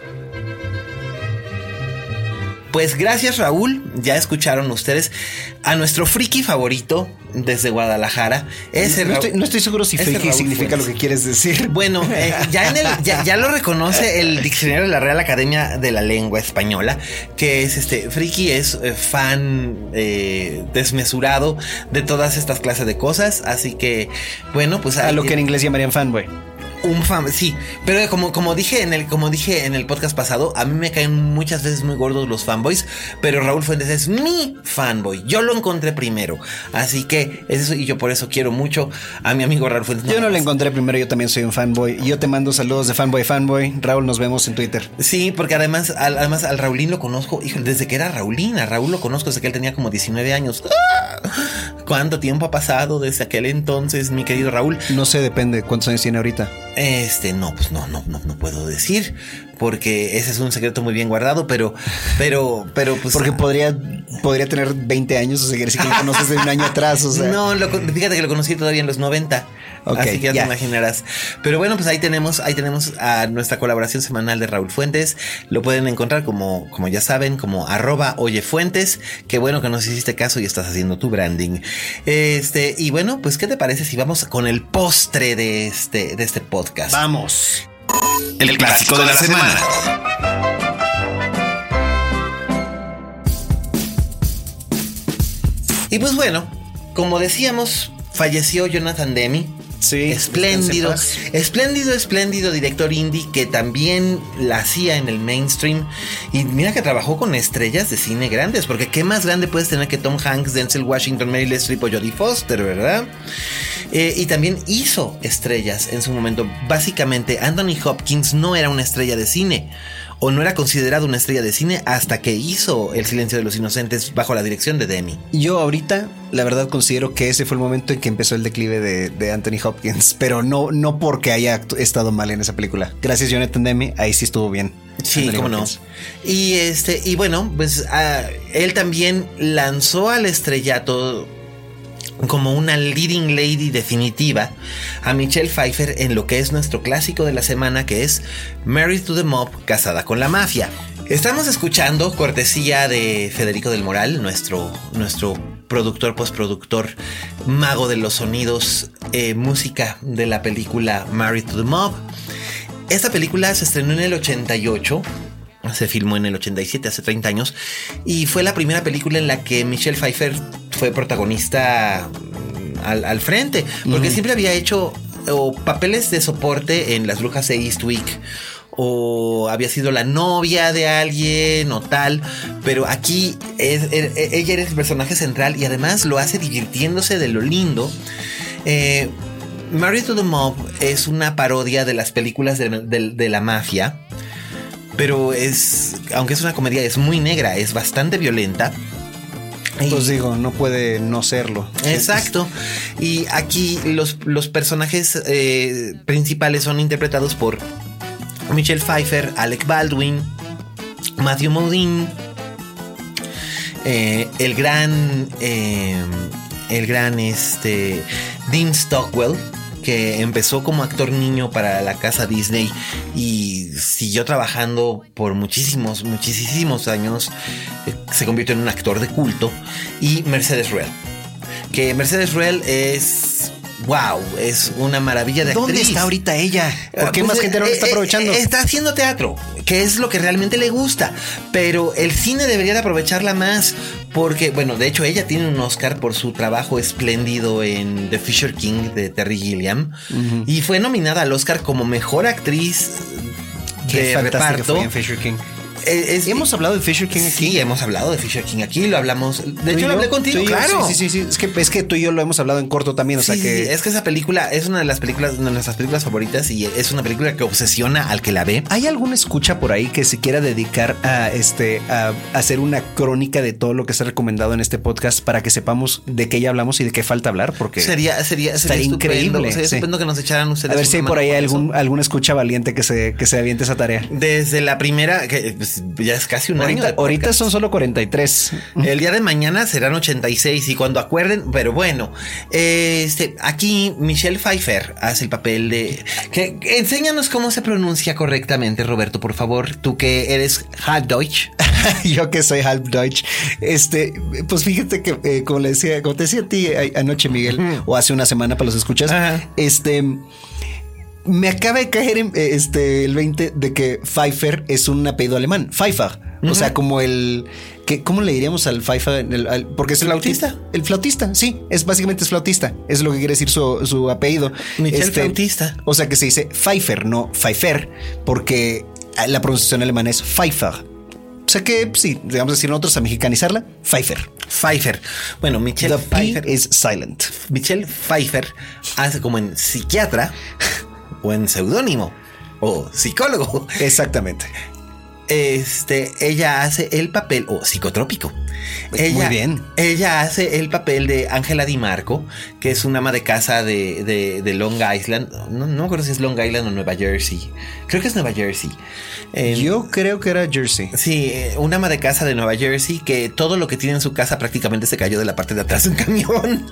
Pues gracias, Raúl. Ya escucharon ustedes a nuestro friki favorito desde Guadalajara. Ese no, estoy, no estoy seguro si friki significa Fuentes. Lo que quieres decir. Bueno, eh, ya, en el, ya, ya lo reconoce el diccionario de la Real Academia de la Lengua Española, que es este friki es eh, fan eh, desmesurado de todas estas clases de cosas. Así que, bueno, pues a hay, lo que en inglés llamarían fanboy. Un fan, sí, pero como, como dije en el, como dije en el podcast pasado, a mí me caen muchas veces muy gordos los fanboys, pero Raúl Fuentes es mi fanboy. Yo lo encontré primero. Así que es eso, y yo por eso quiero mucho a mi amigo Raúl Fuentes. Yo no, no lo encontré primero, yo también soy un fanboy. Y yo te mando saludos de fanboy fanboy. Raúl, nos vemos en Twitter. Sí, porque además, al, además al Raulín lo conozco, híjole, desde que era Raulín. A Raúl lo conozco desde que él tenía como diecinueve años. ¡Ah! ¿Cuánto tiempo ha pasado desde aquel entonces, mi querido Raúl? No sé, depende. ¿Cuántos años tiene ahorita? Este, no, pues no, no, no, no puedo decir, porque ese es un secreto muy bien guardado, pero, pero, pero, pues. Porque podría, podría tener veinte años, o sea, quiere decir que lo conoces de un año atrás, o sea. No, lo, fíjate que lo conocí todavía en los noventa. Okay, así que ya, ya te imaginarás. Pero bueno, pues ahí tenemos, ahí tenemos a nuestra colaboración semanal de Raúl Fuentes. Lo pueden encontrar como, como ya saben, como arroba oyefuentes. Qué bueno que nos hiciste caso y estás haciendo tu branding. Este, y bueno, pues, ¿qué te parece si vamos con el postre de este, de este podcast? Vamos. El, el clásico, clásico de la, de la semana. Y pues bueno, como decíamos, falleció Jonathan Demme, Sí. Espléndido. Espléndido, espléndido director indie que también la hacía en el mainstream. Y mira que trabajó con estrellas de cine grandes, porque qué más grande puedes tener que Tom Hanks, Denzel Washington, Meryl Streep o Jodie Foster, ¿verdad? Eh, y también hizo estrellas en su momento. Básicamente, Anthony Hopkins no era una estrella de cine, o no era considerado una estrella de cine hasta que hizo El silencio de los inocentes bajo la dirección de Demi. Yo ahorita, la verdad, considero que ese fue el momento en que empezó el declive de, de Anthony Hopkins, pero no, no porque haya estado mal en esa película. Gracias, Jonathan Demme, ahí sí estuvo bien. Sí, Anthony cómo Hopkins. No. Y este, y bueno, pues uh, él también lanzó al estrellato como una leading lady definitiva a Michelle Pfeiffer en lo que es nuestro clásico de la semana, que es Married to the Mob, casada con la mafia. Estamos escuchando, cortesía de Federico del Moral, nuestro, nuestro productor, postproductor, mago de los sonidos, eh, música de la película Married to the Mob. Esta película se estrenó en el ochenta y ocho. Se filmó en el ochenta y siete, hace treinta años, y fue la primera película en la que Michelle Pfeiffer fue protagonista al, al frente, porque mm. siempre había hecho o papeles de soporte en Las Brujas de Eastwick, o había sido la novia de alguien o tal, pero aquí es, es, ella era el personaje central y además lo hace divirtiéndose de lo lindo. eh, Married to the Mob es una parodia de las películas de, de, de la mafia, pero es, aunque es una comedia, es muy negra, es bastante violenta. Pues digo, no puede no serlo. Exacto. Y aquí los, los personajes eh, principales son interpretados por Michelle Pfeiffer, Alec Baldwin, Matthew Modine, eh, el gran, eh, el gran este, Dean Stockwell, que empezó como actor niño para la casa Disney y siguió trabajando por muchísimos, muchísimos años. Se convirtió en un actor de culto. Y Mercedes Ruehl, que Mercedes Ruehl es... wow, es una maravilla de actriz. ¿Dónde está ahorita ella? ¿Por qué pues, más gente no lo está aprovechando? Está haciendo teatro, que es lo que realmente le gusta. Pero el cine debería de aprovecharla más. Porque, bueno, de hecho ella tiene un Oscar por su trabajo espléndido en The Fisher King de Terry Gilliam. Uh-huh. Y fue nominada al Oscar como mejor actriz de reparto. Fue en Fisher King. Es, ¿Hemos hablado de Fisher King aquí? Sí, hemos hablado de Fisher King aquí, lo hablamos. De hecho, lo hablé contigo, claro. Sí, sí, sí, sí. Es que, es que tú y yo lo hemos hablado en corto también, o sí, sea que... Sí, es que esa película es una de las películas, una de nuestras películas favoritas y es una película que obsesiona al que la ve. ¿Hay alguna escucha por ahí que se quiera dedicar a, este, a hacer una crónica de todo lo que se ha recomendado en este podcast para que sepamos de qué ya hablamos y de qué falta hablar? Porque sería, sería, sería increíble. Sería sí. estupendo que nos echaran ustedes. A ver si hay por ahí algún, alguna escucha valiente que se, que se aviente esa tarea. Desde la primera, que pues, ya es casi un ahorita, año. Ahorita son solo cuarenta y tres. El día de mañana serán ochenta y seis y cuando acuerden, pero bueno, este, aquí Michelle Pfeiffer hace el papel de... Que, que, enséñanos cómo se pronuncia correctamente, Roberto, por favor, tú que eres halb Deutsch. Yo que soy halb Deutsch. Este, pues fíjate que eh, como le decía, como te decía a ti a, anoche, Miguel, uh-huh. o hace una semana para los escuchas, uh-huh. este... me acaba de caer en, este, el veinte de que Pfeiffer es un apellido alemán, Pfeiffer. Uh-huh. O sea, como el... Que, ¿cómo le diríamos al Pfeiffer? El, al, porque es flautista. El, el flautista, sí. Es básicamente es flautista. Es lo que quiere decir su, su apellido. Michel este, flautista. O sea, que se dice Pfeiffer, no Pfeiffer, porque la pronunciación alemana es Pfeiffer. O sea que, sí, digamos decir nosotros a mexicanizarla, Pfeiffer. Pfeiffer. Bueno, Michelle The Pfeiffer P is silent. Michelle Pfeiffer hace como en psiquiatra o en seudónimo o psicólogo. Exactamente. Este, ella hace el papel, o oh, psicotrópico. Ella, Muy bien. Ella hace el papel de Angela Di Marco, que es una ama de casa de, de, de Long Island. No, no me acuerdo si es Long Island o Nueva Jersey. Creo que es Nueva Jersey. Eh, Yo creo que era Jersey. Sí, una ama de casa de Nueva Jersey que todo lo que tiene en su casa prácticamente se cayó de la parte de atrás de un camión.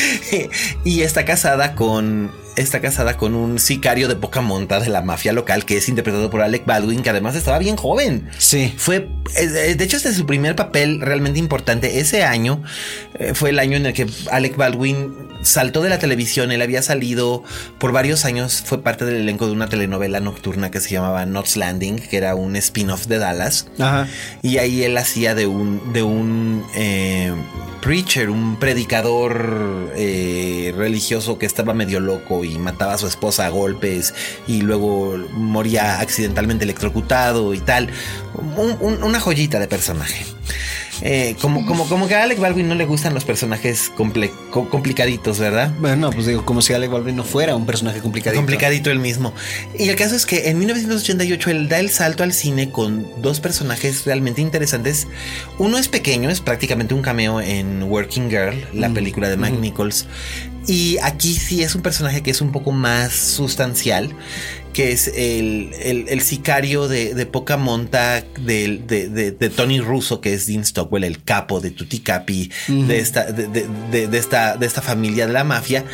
Y está casada con... Está casada con un sicario de poca monta de la mafia local que es interpretado por Alec Baldwin, que además estaba bien joven. Sí. Fue, de hecho, este es su primer papel realmente importante. Ese año eh, fue el año en el que Alec Baldwin saltó de la televisión. Él había salido por varios años, fue parte del elenco de una telenovela nocturna que se llamaba Knots Landing, que era un spin-off de Dallas. Ajá. Y ahí él hacía de un, de un eh, preacher, un predicador eh, religioso que estaba medio loco y mataba a su esposa a golpes y luego moría accidentalmente electrocutado y tal. Un, un, una joyita de personaje. Eh, como, como, como que a Alec Baldwin no le gustan los personajes comple- complicaditos, ¿verdad? Bueno, pues digo, como si Alec Baldwin no fuera un personaje complicadito. Complicadito él mismo. Y el caso es que en mil novecientos ochenta y ocho él da el salto al cine con dos personajes realmente interesantes. Uno es pequeño, es prácticamente un cameo en Working Girl, la mm. película de Mike mm. Nichols. Y aquí sí es un personaje que es un poco más sustancial, que es el, el, el sicario de, de poca monta de, de, de, de Tony Russo, que es Dean Stockwell, el capo de Tutti Capi, uh-huh. de, esta, de, de, de, de, esta, de esta familia de la mafia,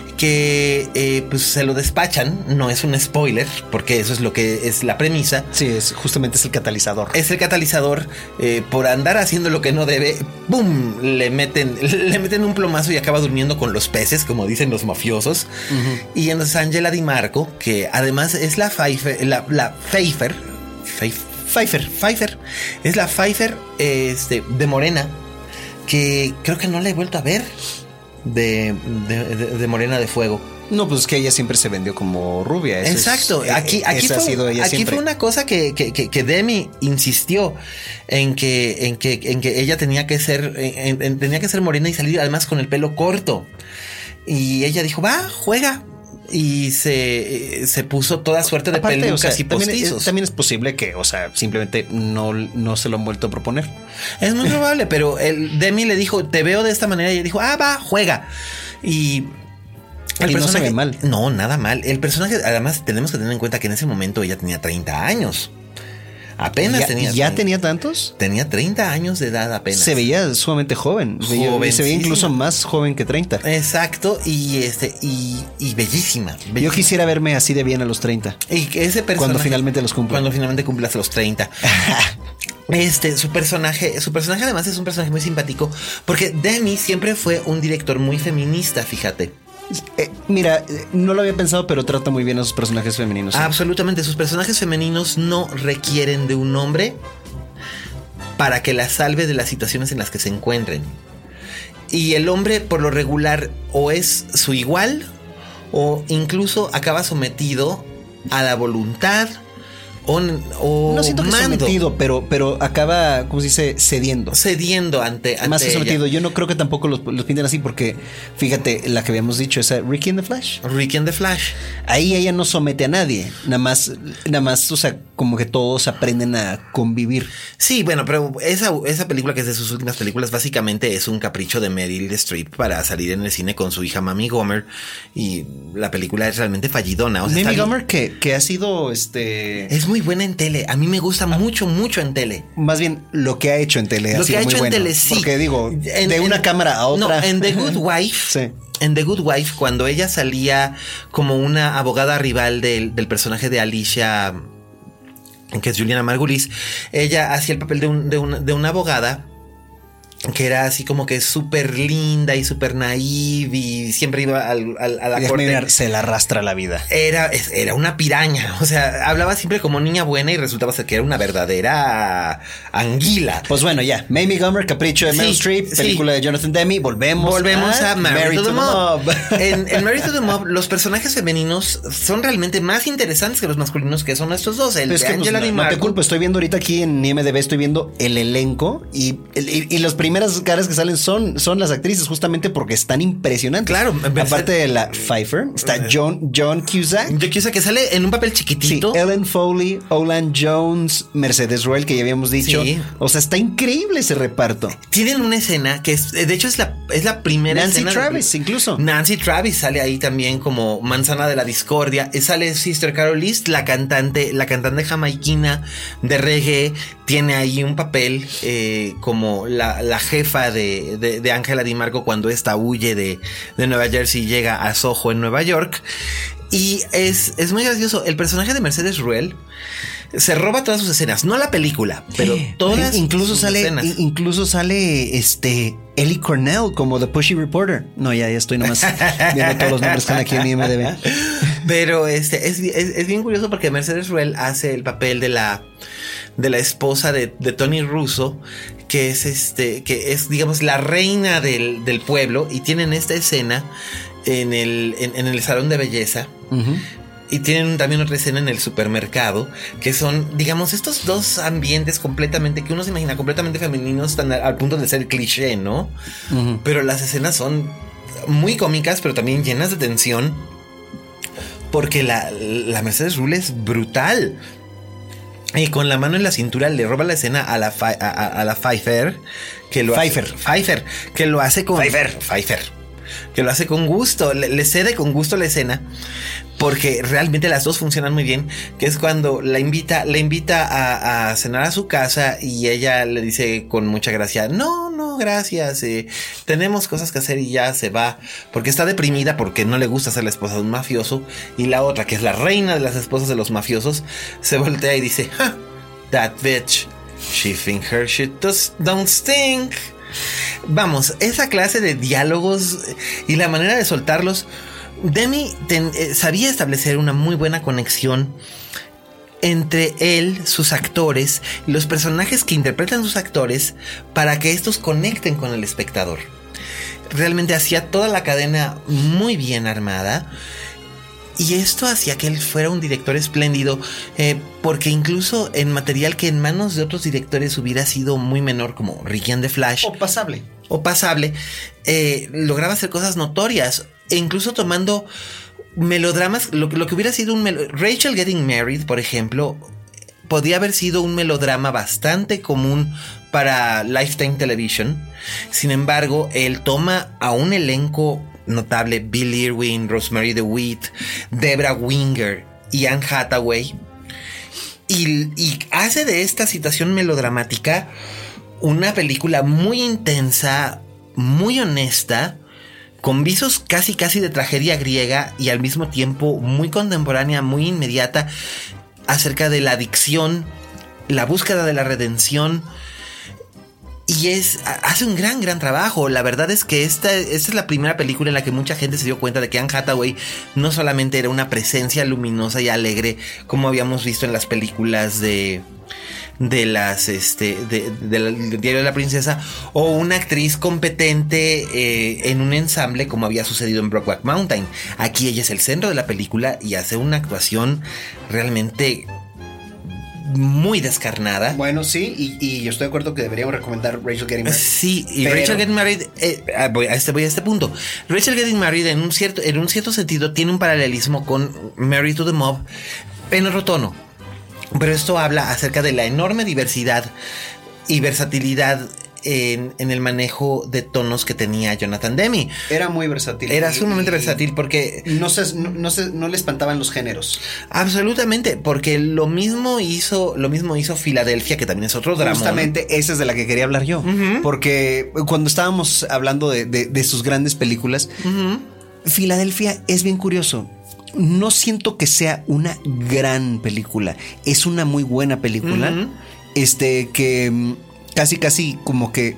que eh, pues se lo despachan. No es un spoiler, porque eso es lo que es la premisa. Sí, es, justamente es el catalizador. Es el catalizador. Eh, por andar haciendo lo que no debe, ¡bum! Le meten, le meten un plomazo y acaba durmiendo con los peces, como dicen los mafiosos. Uh-huh. Y entonces Angela Di Marco, que además es la Pfeiffer, la, la Pfeiffer, Pfeiffer, Pfeiffer, es la Pfeiffer este, de Morena, que creo que no la he vuelto a ver. De, de, de, de Morena de Fuego. No, pues es que ella siempre se vendió como rubia. Eso Exacto. Es, aquí aquí, fue, ha sido ella aquí fue una cosa que, que, que, que Demi insistió en que, en que, en que ella tenía que ser, en, en, tenía que ser morena y salir además con el pelo corto. Y ella dijo, va, juega. Y se, se puso toda suerte de Aparte, pelucas o sea, y también postizos. Es, también es posible que, o sea, simplemente no, no se lo han vuelto a proponer. Es muy probable, pero el Demi le dijo, te veo de esta manera. Y ella dijo, ah, va, juega. Y... El y personaje, no se ve mal. No, nada mal. El personaje, además, tenemos que tener en cuenta que en ese momento ella tenía treinta años. Apenas ¿Ya, tenía. ¿Ya tenía tantos? Tenía treinta años de edad apenas. Se veía sumamente joven. Se veía, se veía incluso más joven que treinta. Exacto. Y este, y, y bellísima, bellísima. Yo quisiera verme así de bien a los treinta. Y que ese personaje. Cuando finalmente los cumpla. Cuando finalmente cumplas los treinta. Este, su personaje, su personaje además es un personaje muy simpático. Porque Demi siempre fue un director muy feminista, fíjate. Eh, mira, no lo había pensado, pero trata muy bien a sus personajes femeninos. ¿Sí? Absolutamente, sus personajes femeninos no requieren de un hombre para que la salve de las situaciones en las que se encuentren. Y el hombre, por lo regular, o es su igual, o incluso acaba sometido a la voluntad o, o no siento que mando. sometido, pero, pero acaba, ¿cómo se dice? Cediendo. Cediendo ante, ante Más que ella. sometido. Yo no creo que tampoco los, los pinten así, porque fíjate, la que habíamos dicho, esa Ricky and the Flash. Ricky and the Flash. Ahí ella no somete a nadie. Nada más, nada más, o sea, como que todos aprenden a convivir. Sí, bueno, pero esa, esa película, que es de sus últimas películas, básicamente es un capricho de Meryl Streep para salir en el cine con su hija Mamie Gomer. Y la película es realmente fallidona. O sea, Mamie Gomer, que, que ha sido este. Es muy buena en tele. A mí me gusta ah. mucho, mucho en tele. Más bien lo que ha hecho en tele. Lo ha que sido ha muy hecho bueno, en tele, sí. Porque digo, en, de una en, cámara a otra. No, en The Good Wife. Sí. En The Good Wife, cuando ella salía como una abogada rival del, del personaje de Alicia, que es Juliana Margulies, ella hacía el papel de, un, de, una, de una abogada que era así como que súper linda y súper naive y siempre iba al, al, a la y corte. Mirar, se la arrastra la vida. Era, era una piraña. O sea, hablaba siempre como niña buena y resultaba ser que era una verdadera anguila. Pues bueno, ya. Mamie Gomer, Capricho de Meryl sí, Streep, sí. película de Jonathan Demme. Volvemos, Volvemos a, a Married, Married to the Mob. mob. En, en Married to the Mob, los personajes femeninos son realmente más interesantes que los masculinos, que son estos dos. El Pero es de que, Angela pues, Di no, Marco. no te culpo, estoy viendo ahorita aquí en I M D B, estoy viendo el elenco y, y, y las primeras caras que salen son, son las actrices, justamente porque están impresionantes. Claro. Aparte de la Pfeiffer, está John, John Cusack. John Cusack, que sale en un papel chiquitito. Sí, Ellen Foley, Olan Jones, Mercedes Ruehl, que ya habíamos dicho. Sí. O sea, está increíble ese reparto. Tienen una escena que es, de hecho es la, es la primera Nancy escena. Nancy Travis, de, incluso. Nancy Travis sale ahí también como manzana de la discordia. Sale Sister Carol East, la cantante, la cantante jamaiquina de reggae. Tiene ahí un papel eh, como la, la jefa de, de, de Angela Di Marco cuando esta huye de, de Nueva Jersey y llega a Soho en Nueva York. Y es, es muy gracioso. El personaje de Mercedes Ruehl Se roba todas sus escenas, no la película, pero todas incluso sus sale, escenas. Incluso sale este Ellie Cornell como The Pushy Reporter. No, ya, ya estoy nomás viendo todos los nombres que están aquí en I M D B. Pero este es, es, es bien curioso porque Mercedes Ruehl hace el papel de la de la esposa de, de Tony Russo, que es este, que es, digamos, la reina del, del pueblo, y tienen esta escena en el, en, en el salón de belleza. Uh-huh. Y tienen también otra escena en el supermercado, que son, digamos, estos dos ambientes completamente, que uno se imagina completamente femeninos, están al, al punto de ser cliché, ¿no? Uh-huh. Pero las escenas son muy cómicas, pero también llenas de tensión, porque la, la Mercedes Ruehl es brutal. Y con la mano en la cintura le roba la escena a la, a, a, a la Pfeiffer, que lo Pfeiffer. hace, Pfeiffer, que lo hace con Pfeiffer. Pfeiffer, que lo hace con gusto, le, le cede con gusto la escena, porque realmente las dos funcionan muy bien. Que es cuando la invita, la invita a, a cenar a su casa y ella le dice con mucha gracia: no, no, gracias, eh, tenemos cosas que hacer, y ya se va, porque está deprimida porque no le gusta ser la esposa de un mafioso. Y la otra, que es la reina de las esposas de los mafiosos, se voltea y dice: ha, that bitch, she think her shit does, don't stink. Vamos, esa clase de diálogos y la manera de soltarlos. Demi ten, eh, sabía establecer una muy buena conexión entre él, sus actores, y los personajes que interpretan sus actores, para que estos conecten con el espectador. Realmente hacía toda la cadena muy bien armada. Y esto hacía que él fuera un director espléndido, eh, porque incluso en material que en manos de otros directores hubiera sido muy menor, como Ricky and the Flash, O pasable. o pasable, eh, lograba hacer cosas notorias, e incluso tomando melodramas, lo, lo que hubiera sido un melo- Rachel Getting Married, por ejemplo, podía haber sido un melodrama bastante común para Lifetime Television. Sin embargo, él toma a un elenco notable: Bill Irwin, Rosemary DeWitt, Debra Winger y Anne Hathaway, y, y hace de esta situación melodramática una película muy intensa, muy honesta, con visos casi casi de tragedia griega, y al mismo tiempo muy contemporánea, muy inmediata, acerca de la adicción, la búsqueda de la redención. Y es, hace un gran, gran trabajo. La verdad es que esta, esta es la primera película en la que mucha gente se dio cuenta de que Anne Hathaway no solamente era una presencia luminosa y alegre, como habíamos visto en las películas de, de las, este, de, de la, del Diario de la Princesa, o una actriz competente eh, en un ensamble, como había sucedido en Brokeback Mountain. Aquí ella es el centro de la película y hace una actuación realmente muy descarnada. Bueno, sí, y, y yo estoy de acuerdo que deberíamos recomendar Rachel Getting Married. Sí, y Pero... Rachel Getting Married, eh, voy, a este, voy a este punto. Rachel Getting Married, en un cierto, en un cierto sentido, tiene un paralelismo con Married to the Mob en otro tono. Pero esto habla acerca de la enorme diversidad y versatilidad en, en el manejo de tonos que tenía Jonathan Demme. Era muy versátil. Era sumamente versátil porque no se, no, no, se, no le espantaban los géneros. Absolutamente, porque lo mismo hizo, lo mismo hizo Filadelfia, que también es otro drama. Justamente esa es de la que quería hablar yo. Uh-huh. Porque cuando estábamos hablando de, de, de sus grandes películas, uh-huh. Filadelfia es bien curioso. No siento que sea una gran película. Es una muy buena película. Uh-huh. Este que casi casi como que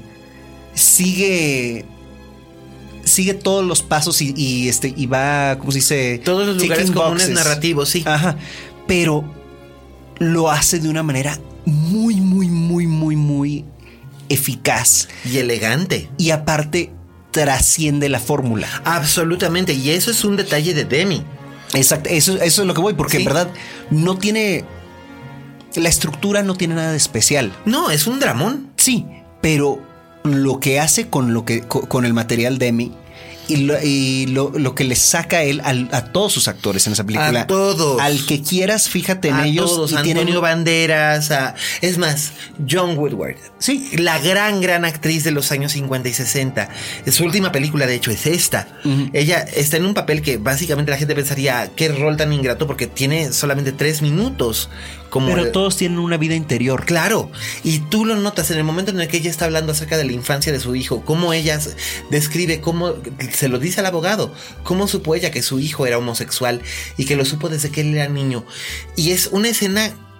sigue sigue todos los pasos y, y este y va, ¿cómo se dice? Todos los lugares comunes boxes. narrativos, sí. Ajá. Pero lo hace de una manera muy, muy, muy, muy, muy eficaz y elegante. Y aparte trasciende la fórmula. Absolutamente. Y eso es un detalle de Demme. Exacto. Eso, eso es lo que voy, porque sí. En verdad no tiene. La estructura no tiene nada de especial. No, es un dramón. Sí, pero lo que hace con lo que con el material Demme y lo, y lo, lo que le saca a él a, a todos sus actores en esa película. A todos. Al que quieras, fíjate en a ellos. Todos. Y Antonio tienen... Banderas. A, es más, John Woodward. Sí. La gran, gran actriz de los años cincuenta y sesenta. Su última película, de hecho, es esta. Uh-huh. Ella está en un papel que básicamente la gente pensaría, qué rol tan ingrato, porque tiene solamente tres minutos. Como Pero el... todos tienen una vida interior. Claro. Y tú lo notas en el momento en el que ella está hablando acerca de la infancia de su hijo, cómo ella describe, cómo se lo dice al abogado, cómo supo ella que su hijo era homosexual y que lo supo desde que él era niño. Y es una escena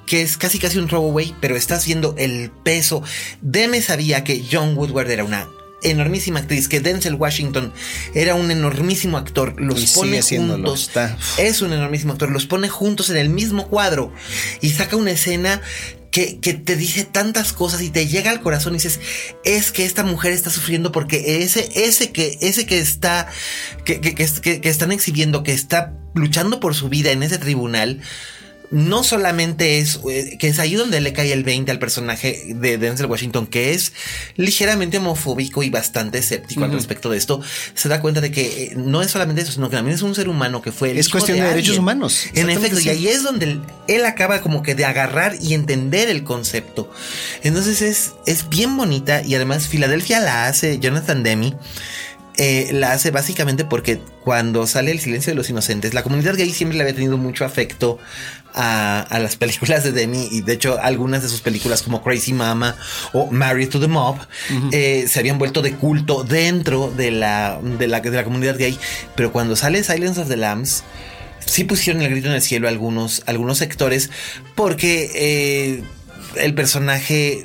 que es casi casi un throwaway, pero estás viendo el peso. Deme sabía que John Woodward era una enormísima actriz, que Denzel Washington era un enormísimo actor, los y pone juntos, está. es un enormísimo actor, los pone juntos en el mismo cuadro y saca una escena que, que te dice tantas cosas y te llega al corazón y dices, es que esta mujer está sufriendo porque ese, ese que, ese que está, que, que, que, que están exhibiendo, que está luchando por su vida en ese tribunal, no solamente es que es ahí donde le cae el veinte al personaje de Denzel Washington, que es ligeramente homofóbico y bastante escéptico uh-huh. al respecto de esto. Se da cuenta de que no es solamente eso, sino que también es un ser humano que fue el es hijo cuestión de, de derechos humanos. En efecto, sí. Y ahí es donde él, él acaba como que de agarrar y entender el concepto. Entonces es, es bien bonita y además Filadelfia la hace Jonathan Demme. Eh, la hace básicamente porque cuando sale El silencio de los inocentes, la comunidad gay siempre le había tenido mucho afecto a, a las películas de Demme, y de hecho algunas de sus películas como Crazy Mama o Married to the Mob uh-huh. eh, se habían vuelto de culto dentro de la, de, la, de la comunidad gay. Pero cuando sale Silence of the Lambs, sí pusieron el grito en el cielo a algunos, algunos sectores, porque eh, el personaje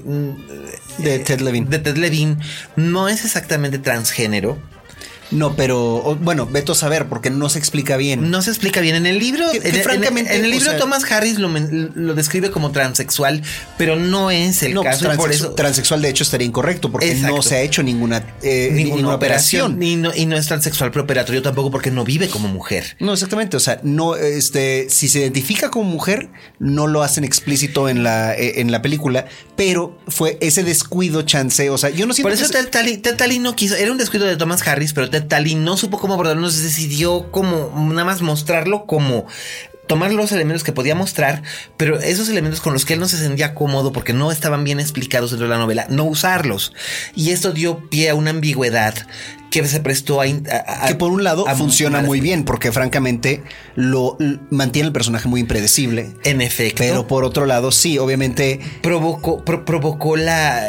de Ted Levine. de Ted Levine no es exactamente transgénero. No, pero bueno, veto a saber porque no se explica bien. No se explica bien. En el libro, que, que en, francamente, en, en el libro sea, Thomas Harris lo, lo describe como transexual, pero no es el no, caso. Pues, por eso transexual de hecho estaría incorrecto porque Exacto. no se ha hecho ninguna, eh, ninguna, ninguna operación. operación. Y, no, y no es transexual preoperatorio tampoco porque no vive como mujer. No, exactamente. O sea, no, este, si se identifica como mujer, no lo hacen explícito en la, eh, en la película, pero fue ese descuido chance. O sea, yo no siento. Por eso que Ted Talley, Ted Talley no quiso. Era un descuido de Thomas Harris, pero Ted Talley no supo cómo abordarlo, se decidió como nada más mostrarlo, como tomar los elementos que podía mostrar, pero esos elementos con los que él no se sentía cómodo porque no estaban bien explicados dentro de la novela, no usarlos. Y esto dio pie a una ambigüedad que se prestó a... a, a que por un lado funciona muy bien porque francamente lo, lo mantiene el personaje muy impredecible. En efecto. Pero por otro lado sí, obviamente provocó, pro, provocó la,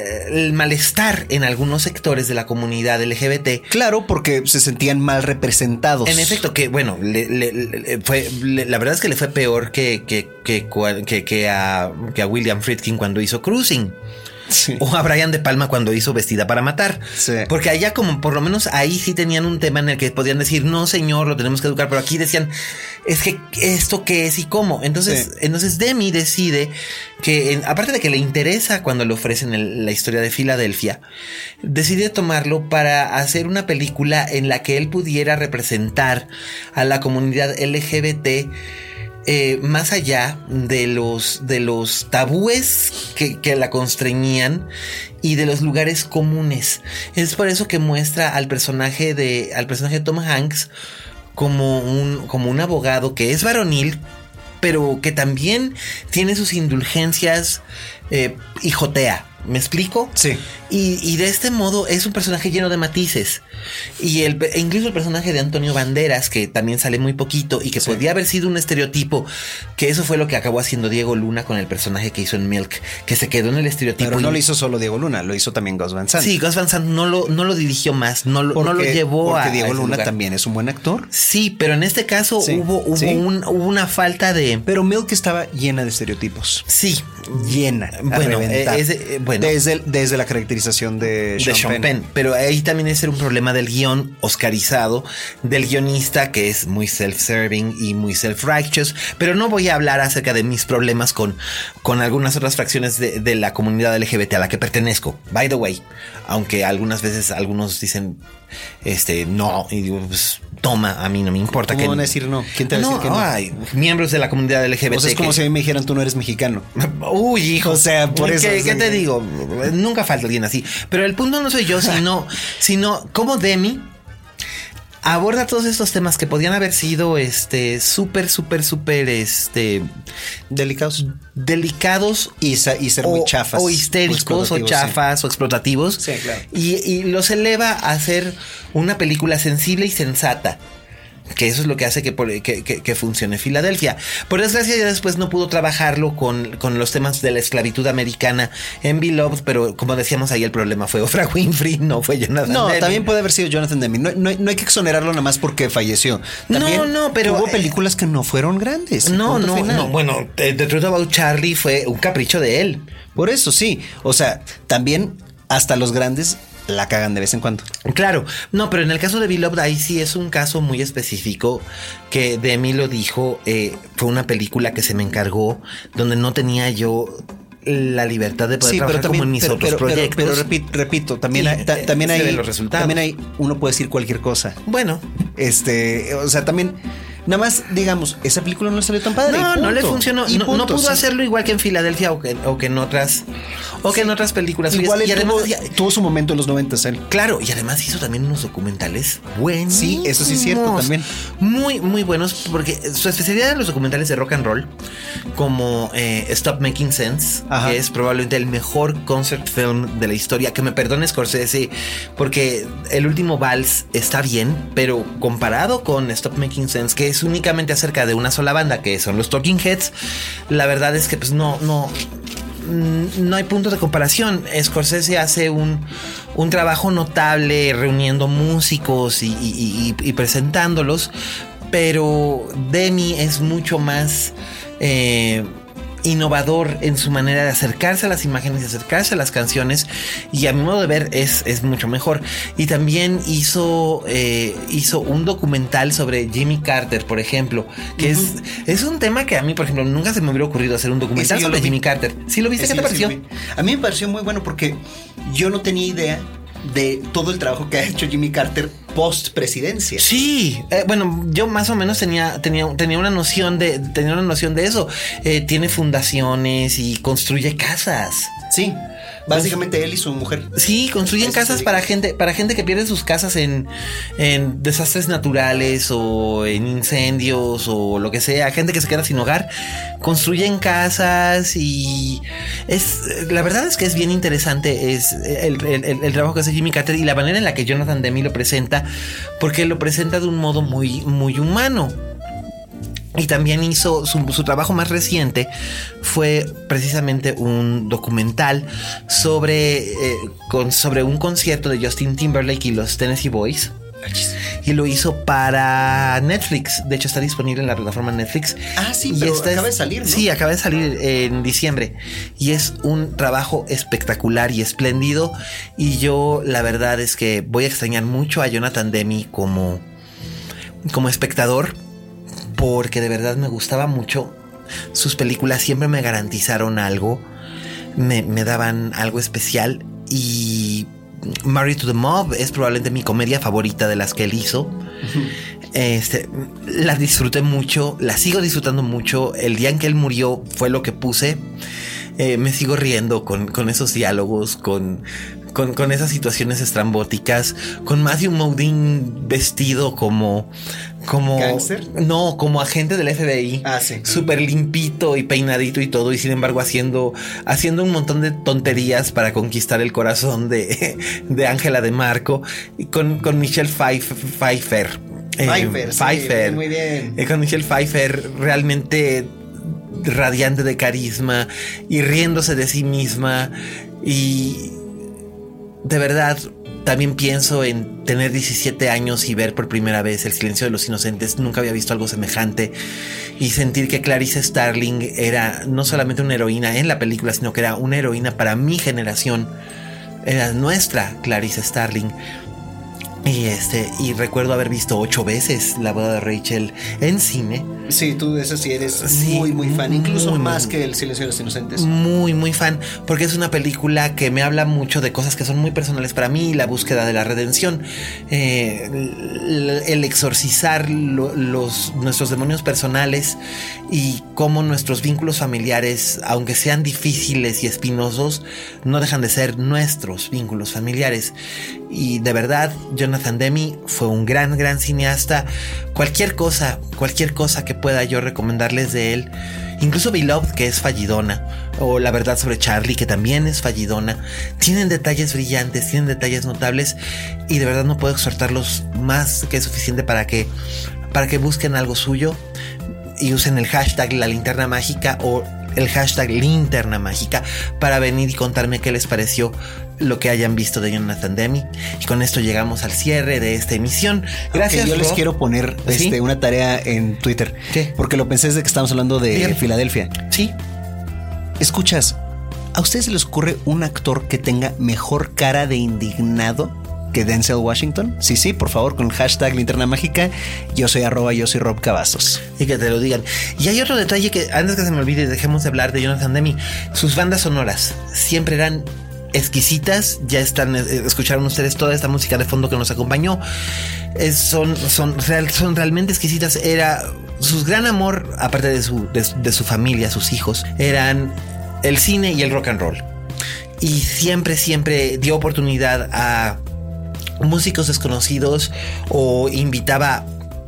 el malestar en algunos sectores de la comunidad L G B T. Claro, porque se sentían mal representados. En efecto, que bueno, le, le, le fue, le, la verdad es que le fue peor que, que, que, que, que, a, que a William Friedkin cuando hizo Cruising. Sí. O a Brian De Palma cuando hizo Vestida para Matar. Sí. Porque allá como por lo menos ahí sí tenían un tema en el que podían decir, no señor, lo tenemos que educar. Pero aquí decían, es que esto qué es y cómo. Entonces, sí. entonces Demme decide que, en, aparte de que le interesa cuando le ofrecen el, la historia de Filadelfia, decide tomarlo para hacer una película en la que él pudiera representar a la comunidad L G B T Eh, más allá de los, de los tabúes que, que la constreñían y de los lugares comunes. Es por eso que muestra al personaje de, al personaje de Tom Hanks como un, como un abogado que es varonil, pero que también tiene sus indulgencias eh, y jotea. ¿Me explico? Sí. Y, y de este modo es un personaje lleno de matices. Y el, incluso el personaje de Antonio Banderas, que también sale muy poquito y que sí. podría haber sido un estereotipo, que eso fue lo que acabó haciendo Diego Luna con el personaje que hizo en Milk, que se quedó en el estereotipo. Pero no y... lo hizo solo Diego Luna, lo hizo también Gus Van Sant. Sí, Gus Van Sant no lo, no lo dirigió más, no lo, porque, no lo llevó porque a. Porque Diego a Luna lugar. también es un buen actor. Sí, pero en este caso sí, hubo, hubo, sí. un, hubo una falta de. Pero Milk estaba llena de estereotipos. Sí. Llena. Bueno, eh, es, eh, bueno. Desde, desde la caracterización de Sean, de Sean Penn. Penn. Pero ahí también es un problema del guión oscarizado, del guionista que es muy self-serving y muy self-righteous. Pero no voy a hablar acerca de mis problemas con, con algunas otras fracciones de, de la comunidad L G B T a la que pertenezco. By the way, aunque algunas veces algunos dicen este no, y digo, pues toma, a mí no me importa. ¿Cómo que van a decir no? ¿Quién te va a no, decir que no? Ay, miembros de la comunidad L G B T. O sea, es como que... si a mí me dijeran tú no eres mexicano. Uy, hijo. O sea, por ¿qué, eso. ¿Qué, ¿qué te digo? Nunca falta alguien así. Pero el punto no soy yo, sino, sino cómo Demme aborda todos estos temas que podían haber sido este súper, súper, súper este delicados. Delicados y, y ser o, muy chafas. O histéricos, o, o chafas, sí. o explotativos. Sí, claro. Y, y los eleva a hacer una película sensible y sensata. que eso es lo que hace que, que, que, que funcione Filadelfia. Por desgracia ya después no pudo trabajarlo con, con los temas de la esclavitud americana en Beloved, pero como decíamos ahí el problema fue Oprah Winfrey, no fue Jonathan No, Demme. también puede haber sido Jonathan Demme. No, no, no hay que exonerarlo nada más porque falleció. También no, no, pero hubo películas que no fueron grandes. No, no, final. no. Bueno, The Truth About Charlie fue un capricho de él. Por eso sí. O sea, también hasta los grandes la cagan de vez en cuando. Claro, no, pero en el caso de Beloved ahí sí es un caso muy específico que Demi lo dijo, eh, fue una película que se me encargó donde no tenía yo la libertad de poder sí, trabajar pero también, como en mis pero, otros pero, proyectos. Pero, pero repito, repito, también, hay, ta, también hay los resultados. También hay, uno puede decir cualquier cosa. Bueno, este, o sea, también nada más, digamos, esa película no salió tan padre. No, no le funcionó. No, punto, no pudo sí. hacerlo igual que en Filadelfia o que, o que en otras o que sí. en otras películas. Igual y además tuvo, ya, tuvo su momento en los noventas él. Claro, y además hizo también unos documentales buenos. Sí, eso sí es cierto también. Muy, muy buenos, porque su especialidad en los documentales de rock and roll, como eh, Stop Making Sense, Ajá. que es probablemente el mejor concert film de la historia. Que me perdone Scorsese, porque El último vals está bien, pero comparado con Stop Making Sense, que es únicamente acerca de una sola banda, que son los Talking Heads, la verdad es que pues no, no, no hay punto de comparación. Scorsese hace un, un trabajo notable reuniendo músicos y, y, y, y presentándolos, pero Demi es mucho más eh, innovador en su manera de acercarse a las imágenes y acercarse a las canciones, y a mi modo de ver es, es mucho mejor. Y también hizo eh, hizo un documental sobre Jimmy Carter, por ejemplo, que uh-huh. es, es un tema que a mí, por ejemplo, nunca se me hubiera ocurrido hacer un documental sobre Jimmy Carter. ¿Sí lo viste? ¿Qué te pareció? Sí, a mí me pareció muy bueno porque yo no tenía idea de todo el trabajo que ha hecho Jimmy Carter post presidencia. Sí, eh, bueno, yo más o menos tenía, tenía, tenía una noción de, tenía una noción de eso. Eh, tiene fundaciones y construye casas. Sí. Básicamente pues, él y su mujer. Sí, construyen Eso casas para gente, para gente que pierde sus casas en, en desastres naturales o en incendios o lo que sea, gente que se queda sin hogar. Construyen casas y es la verdad es que es bien interesante es el, el, el, el trabajo que hace Jimmy Carter y la manera en la que Jonathan Demme lo presenta, porque lo presenta de un modo muy, muy humano. Y también hizo su, su trabajo más reciente fue precisamente un documental sobre, eh, con, sobre un concierto de Justin Timberlake y los Tennessee Boys. Y lo hizo para Netflix. De hecho está disponible en la plataforma Netflix. Ah, sí, pero esta acaba es, de salir, ¿no? Sí, acaba de salir en diciembre. Y es un trabajo espectacular y espléndido. Y yo la verdad es que voy a extrañar mucho a Jonathan Demme como, como espectador, porque de verdad me gustaba mucho. Sus películas siempre me garantizaron algo, me, me daban algo especial. Y Married to the Mob es probablemente mi comedia favorita de las que él hizo. Uh-huh. Este, la disfruté mucho, la sigo disfrutando mucho. El día en que él murió fue lo que puse. Eh, me sigo riendo con, con esos diálogos, con... Con, con esas situaciones estrambóticas, con Matthew Modine vestido como como ¿Gangster? No, como agente del F B I. Ah, sí. Súper limpito y peinadito y todo, y sin embargo haciendo haciendo un montón de tonterías para conquistar el corazón de de Ángela de Marco, y con, con Michelle Pfeiffer. Pfeiffer, eh, sí, Pfeiffer. Muy bien. Eh, con Michelle Pfeiffer realmente radiante de carisma y riéndose de sí misma. Y de verdad, también pienso en tener diecisiete años y ver por primera vez El silencio de los inocentes. Nunca había visto algo semejante. Y sentir que Clarice Starling era no solamente una heroína en la película, sino que era una heroína para mi generación. Era nuestra Clarice Starling. Y este, y recuerdo haber visto ocho veces La boda de Rachel en cine. Sí, tú de eso sí eres sí, muy, muy fan. Incluso muy, más muy, que El silencio de los inocentes. Muy, muy fan. Porque es una película que me habla mucho de cosas que son muy personales para mí. La búsqueda de la redención. Eh, el, el exorcizar lo, los, nuestros demonios personales. Y cómo nuestros vínculos familiares, aunque sean difíciles y espinosos, no dejan de ser nuestros vínculos familiares. Y de verdad, Jonathan Demme fue un gran, gran cineasta. Cualquier cosa, cualquier cosa que pueda yo recomendarles de él, incluso Beloved, que es fallidona, o La verdad sobre Charlie, que también es fallidona, tienen detalles brillantes, tienen detalles notables, y de verdad no puedo exhortarlos más que suficiente para que para que busquen algo suyo y usen el hashtag La Linterna Mágica o el hashtag Linterna Mágica para venir y contarme qué les pareció lo que hayan visto de Jonathan Demme. Y con esto llegamos al cierre de esta emisión. Gracias. Okay, yo Rob. les quiero poner ¿Sí? este, una tarea en Twitter. ¿Qué? Porque lo pensé desde que estábamos hablando de Bien. Filadelfia. Sí. Escuchas, ¿a ustedes se les ocurre un actor que tenga mejor cara de indignado que Denzel Washington? Sí, sí, por favor, con el hashtag Linterna Mágica. Yo soy arroba, yo soy Rob Cavazos. Y que te lo digan. Y hay otro detalle que antes que se me olvide, dejemos de hablar de Jonathan Demme. Sus bandas sonoras siempre eran exquisitas. Ya están, eh, escucharon ustedes toda esta música de fondo que nos acompañó. Es, son, son, real, son realmente exquisitas. Era su gran amor, aparte de su, de, de su familia, sus hijos, eran el cine y el rock and roll. Y siempre, siempre dio oportunidad a músicos desconocidos o invitaba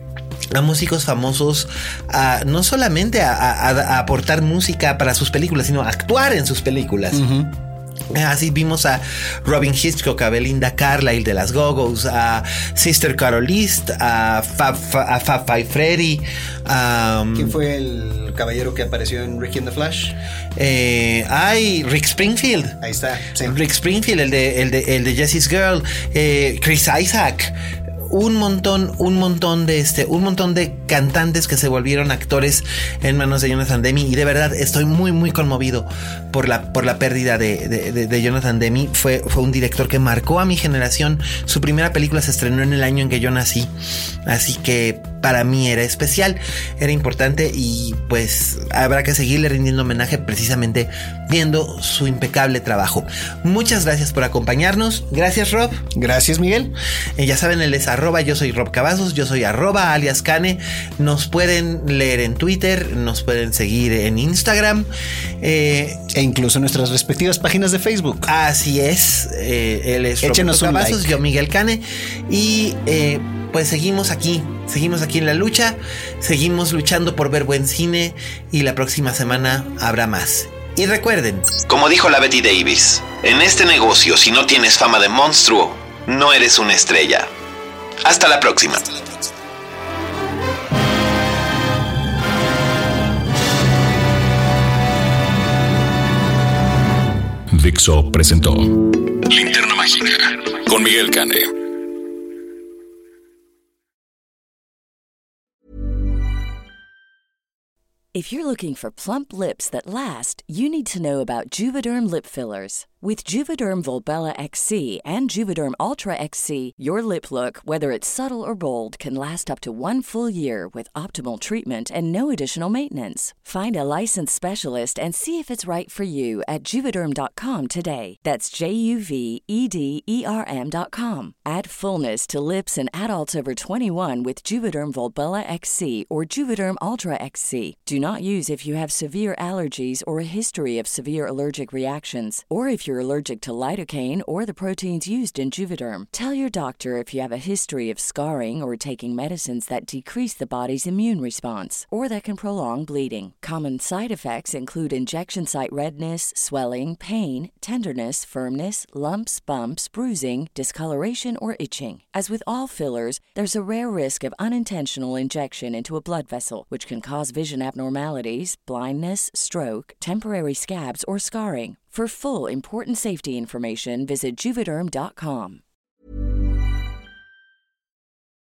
a músicos famosos a no solamente a, a, a aportar música para sus películas, sino a actuar en sus películas. Uh-huh. Así vimos a Robin Hitchcock, a Belinda Carlisle de las Go-Go's, a Sister Carol East, a Fab, a Fab Five Freddy. Um, ¿Quién fue el caballero que apareció en Ricky and the Flash? Eh, ay, Rick Springfield. Ahí está. Sí. Rick Springfield, el de, el de, el de Jesse's Girl. Eh, Chris Isaac. Un montón, un montón de este, un montón de cantantes que se volvieron actores en manos de Jonathan Demme. Y de verdad estoy muy, muy conmovido por la, por la pérdida de, de, de, de Jonathan Demme. Fue, fue un director que marcó a mi generación. Su primera película se estrenó en el año en que yo nací. Así que para mí era especial, era importante y pues habrá que seguirle rindiendo homenaje precisamente viendo su impecable trabajo. Muchas gracias por acompañarnos. Gracias, Rob. Gracias, Miguel. Eh, ya saben, él es arroba, yo soy Rob Cavazos, yo soy arroba alias Cane. Nos pueden leer en Twitter, nos pueden seguir en Instagram. Eh, e incluso en nuestras respectivas páginas de Facebook. Así es. Eh, él es Échenos Roberto Cavazos, like. Yo Miguel Cane. Y eh, pues seguimos aquí. Seguimos aquí en la lucha. Seguimos luchando por ver buen cine. Y la próxima semana habrá más. Y recuerden, como dijo la Betty Davis, en este negocio, si no tienes fama de monstruo, no eres una estrella. Hasta la próxima. Dixo presentó Linterna Mágica con Miguel Cane. If you're looking for plump lips that last, you need to know about Juvederm lip fillers. With Juvederm Volbella X C and Juvederm Ultra X C, your lip look, whether it's subtle or bold, can last up to one full year with optimal treatment and no additional maintenance. Find a licensed specialist and see if it's right for you at Juvederm dot com today. That's J U V E D E R M dot com. Add fullness to lips in adults over twenty-one with Juvederm Volbella X C or Juvederm Ultra X C. Do not use if you have severe allergies or a history of severe allergic reactions, or if you're allergic to lidocaine or the proteins used in Juvederm. Tell your doctor if you have a history of scarring or taking medicines that decrease the body's immune response or that can prolong bleeding. Common side effects include injection site redness, swelling, pain, tenderness, firmness, lumps, bumps, bruising, discoloration, or itching. As with all fillers, there's a rare risk of unintentional injection into a blood vessel, which can cause vision abnormalities, blindness, stroke, temporary scabs, or scarring. For full, important safety information, visit Juvederm dot com.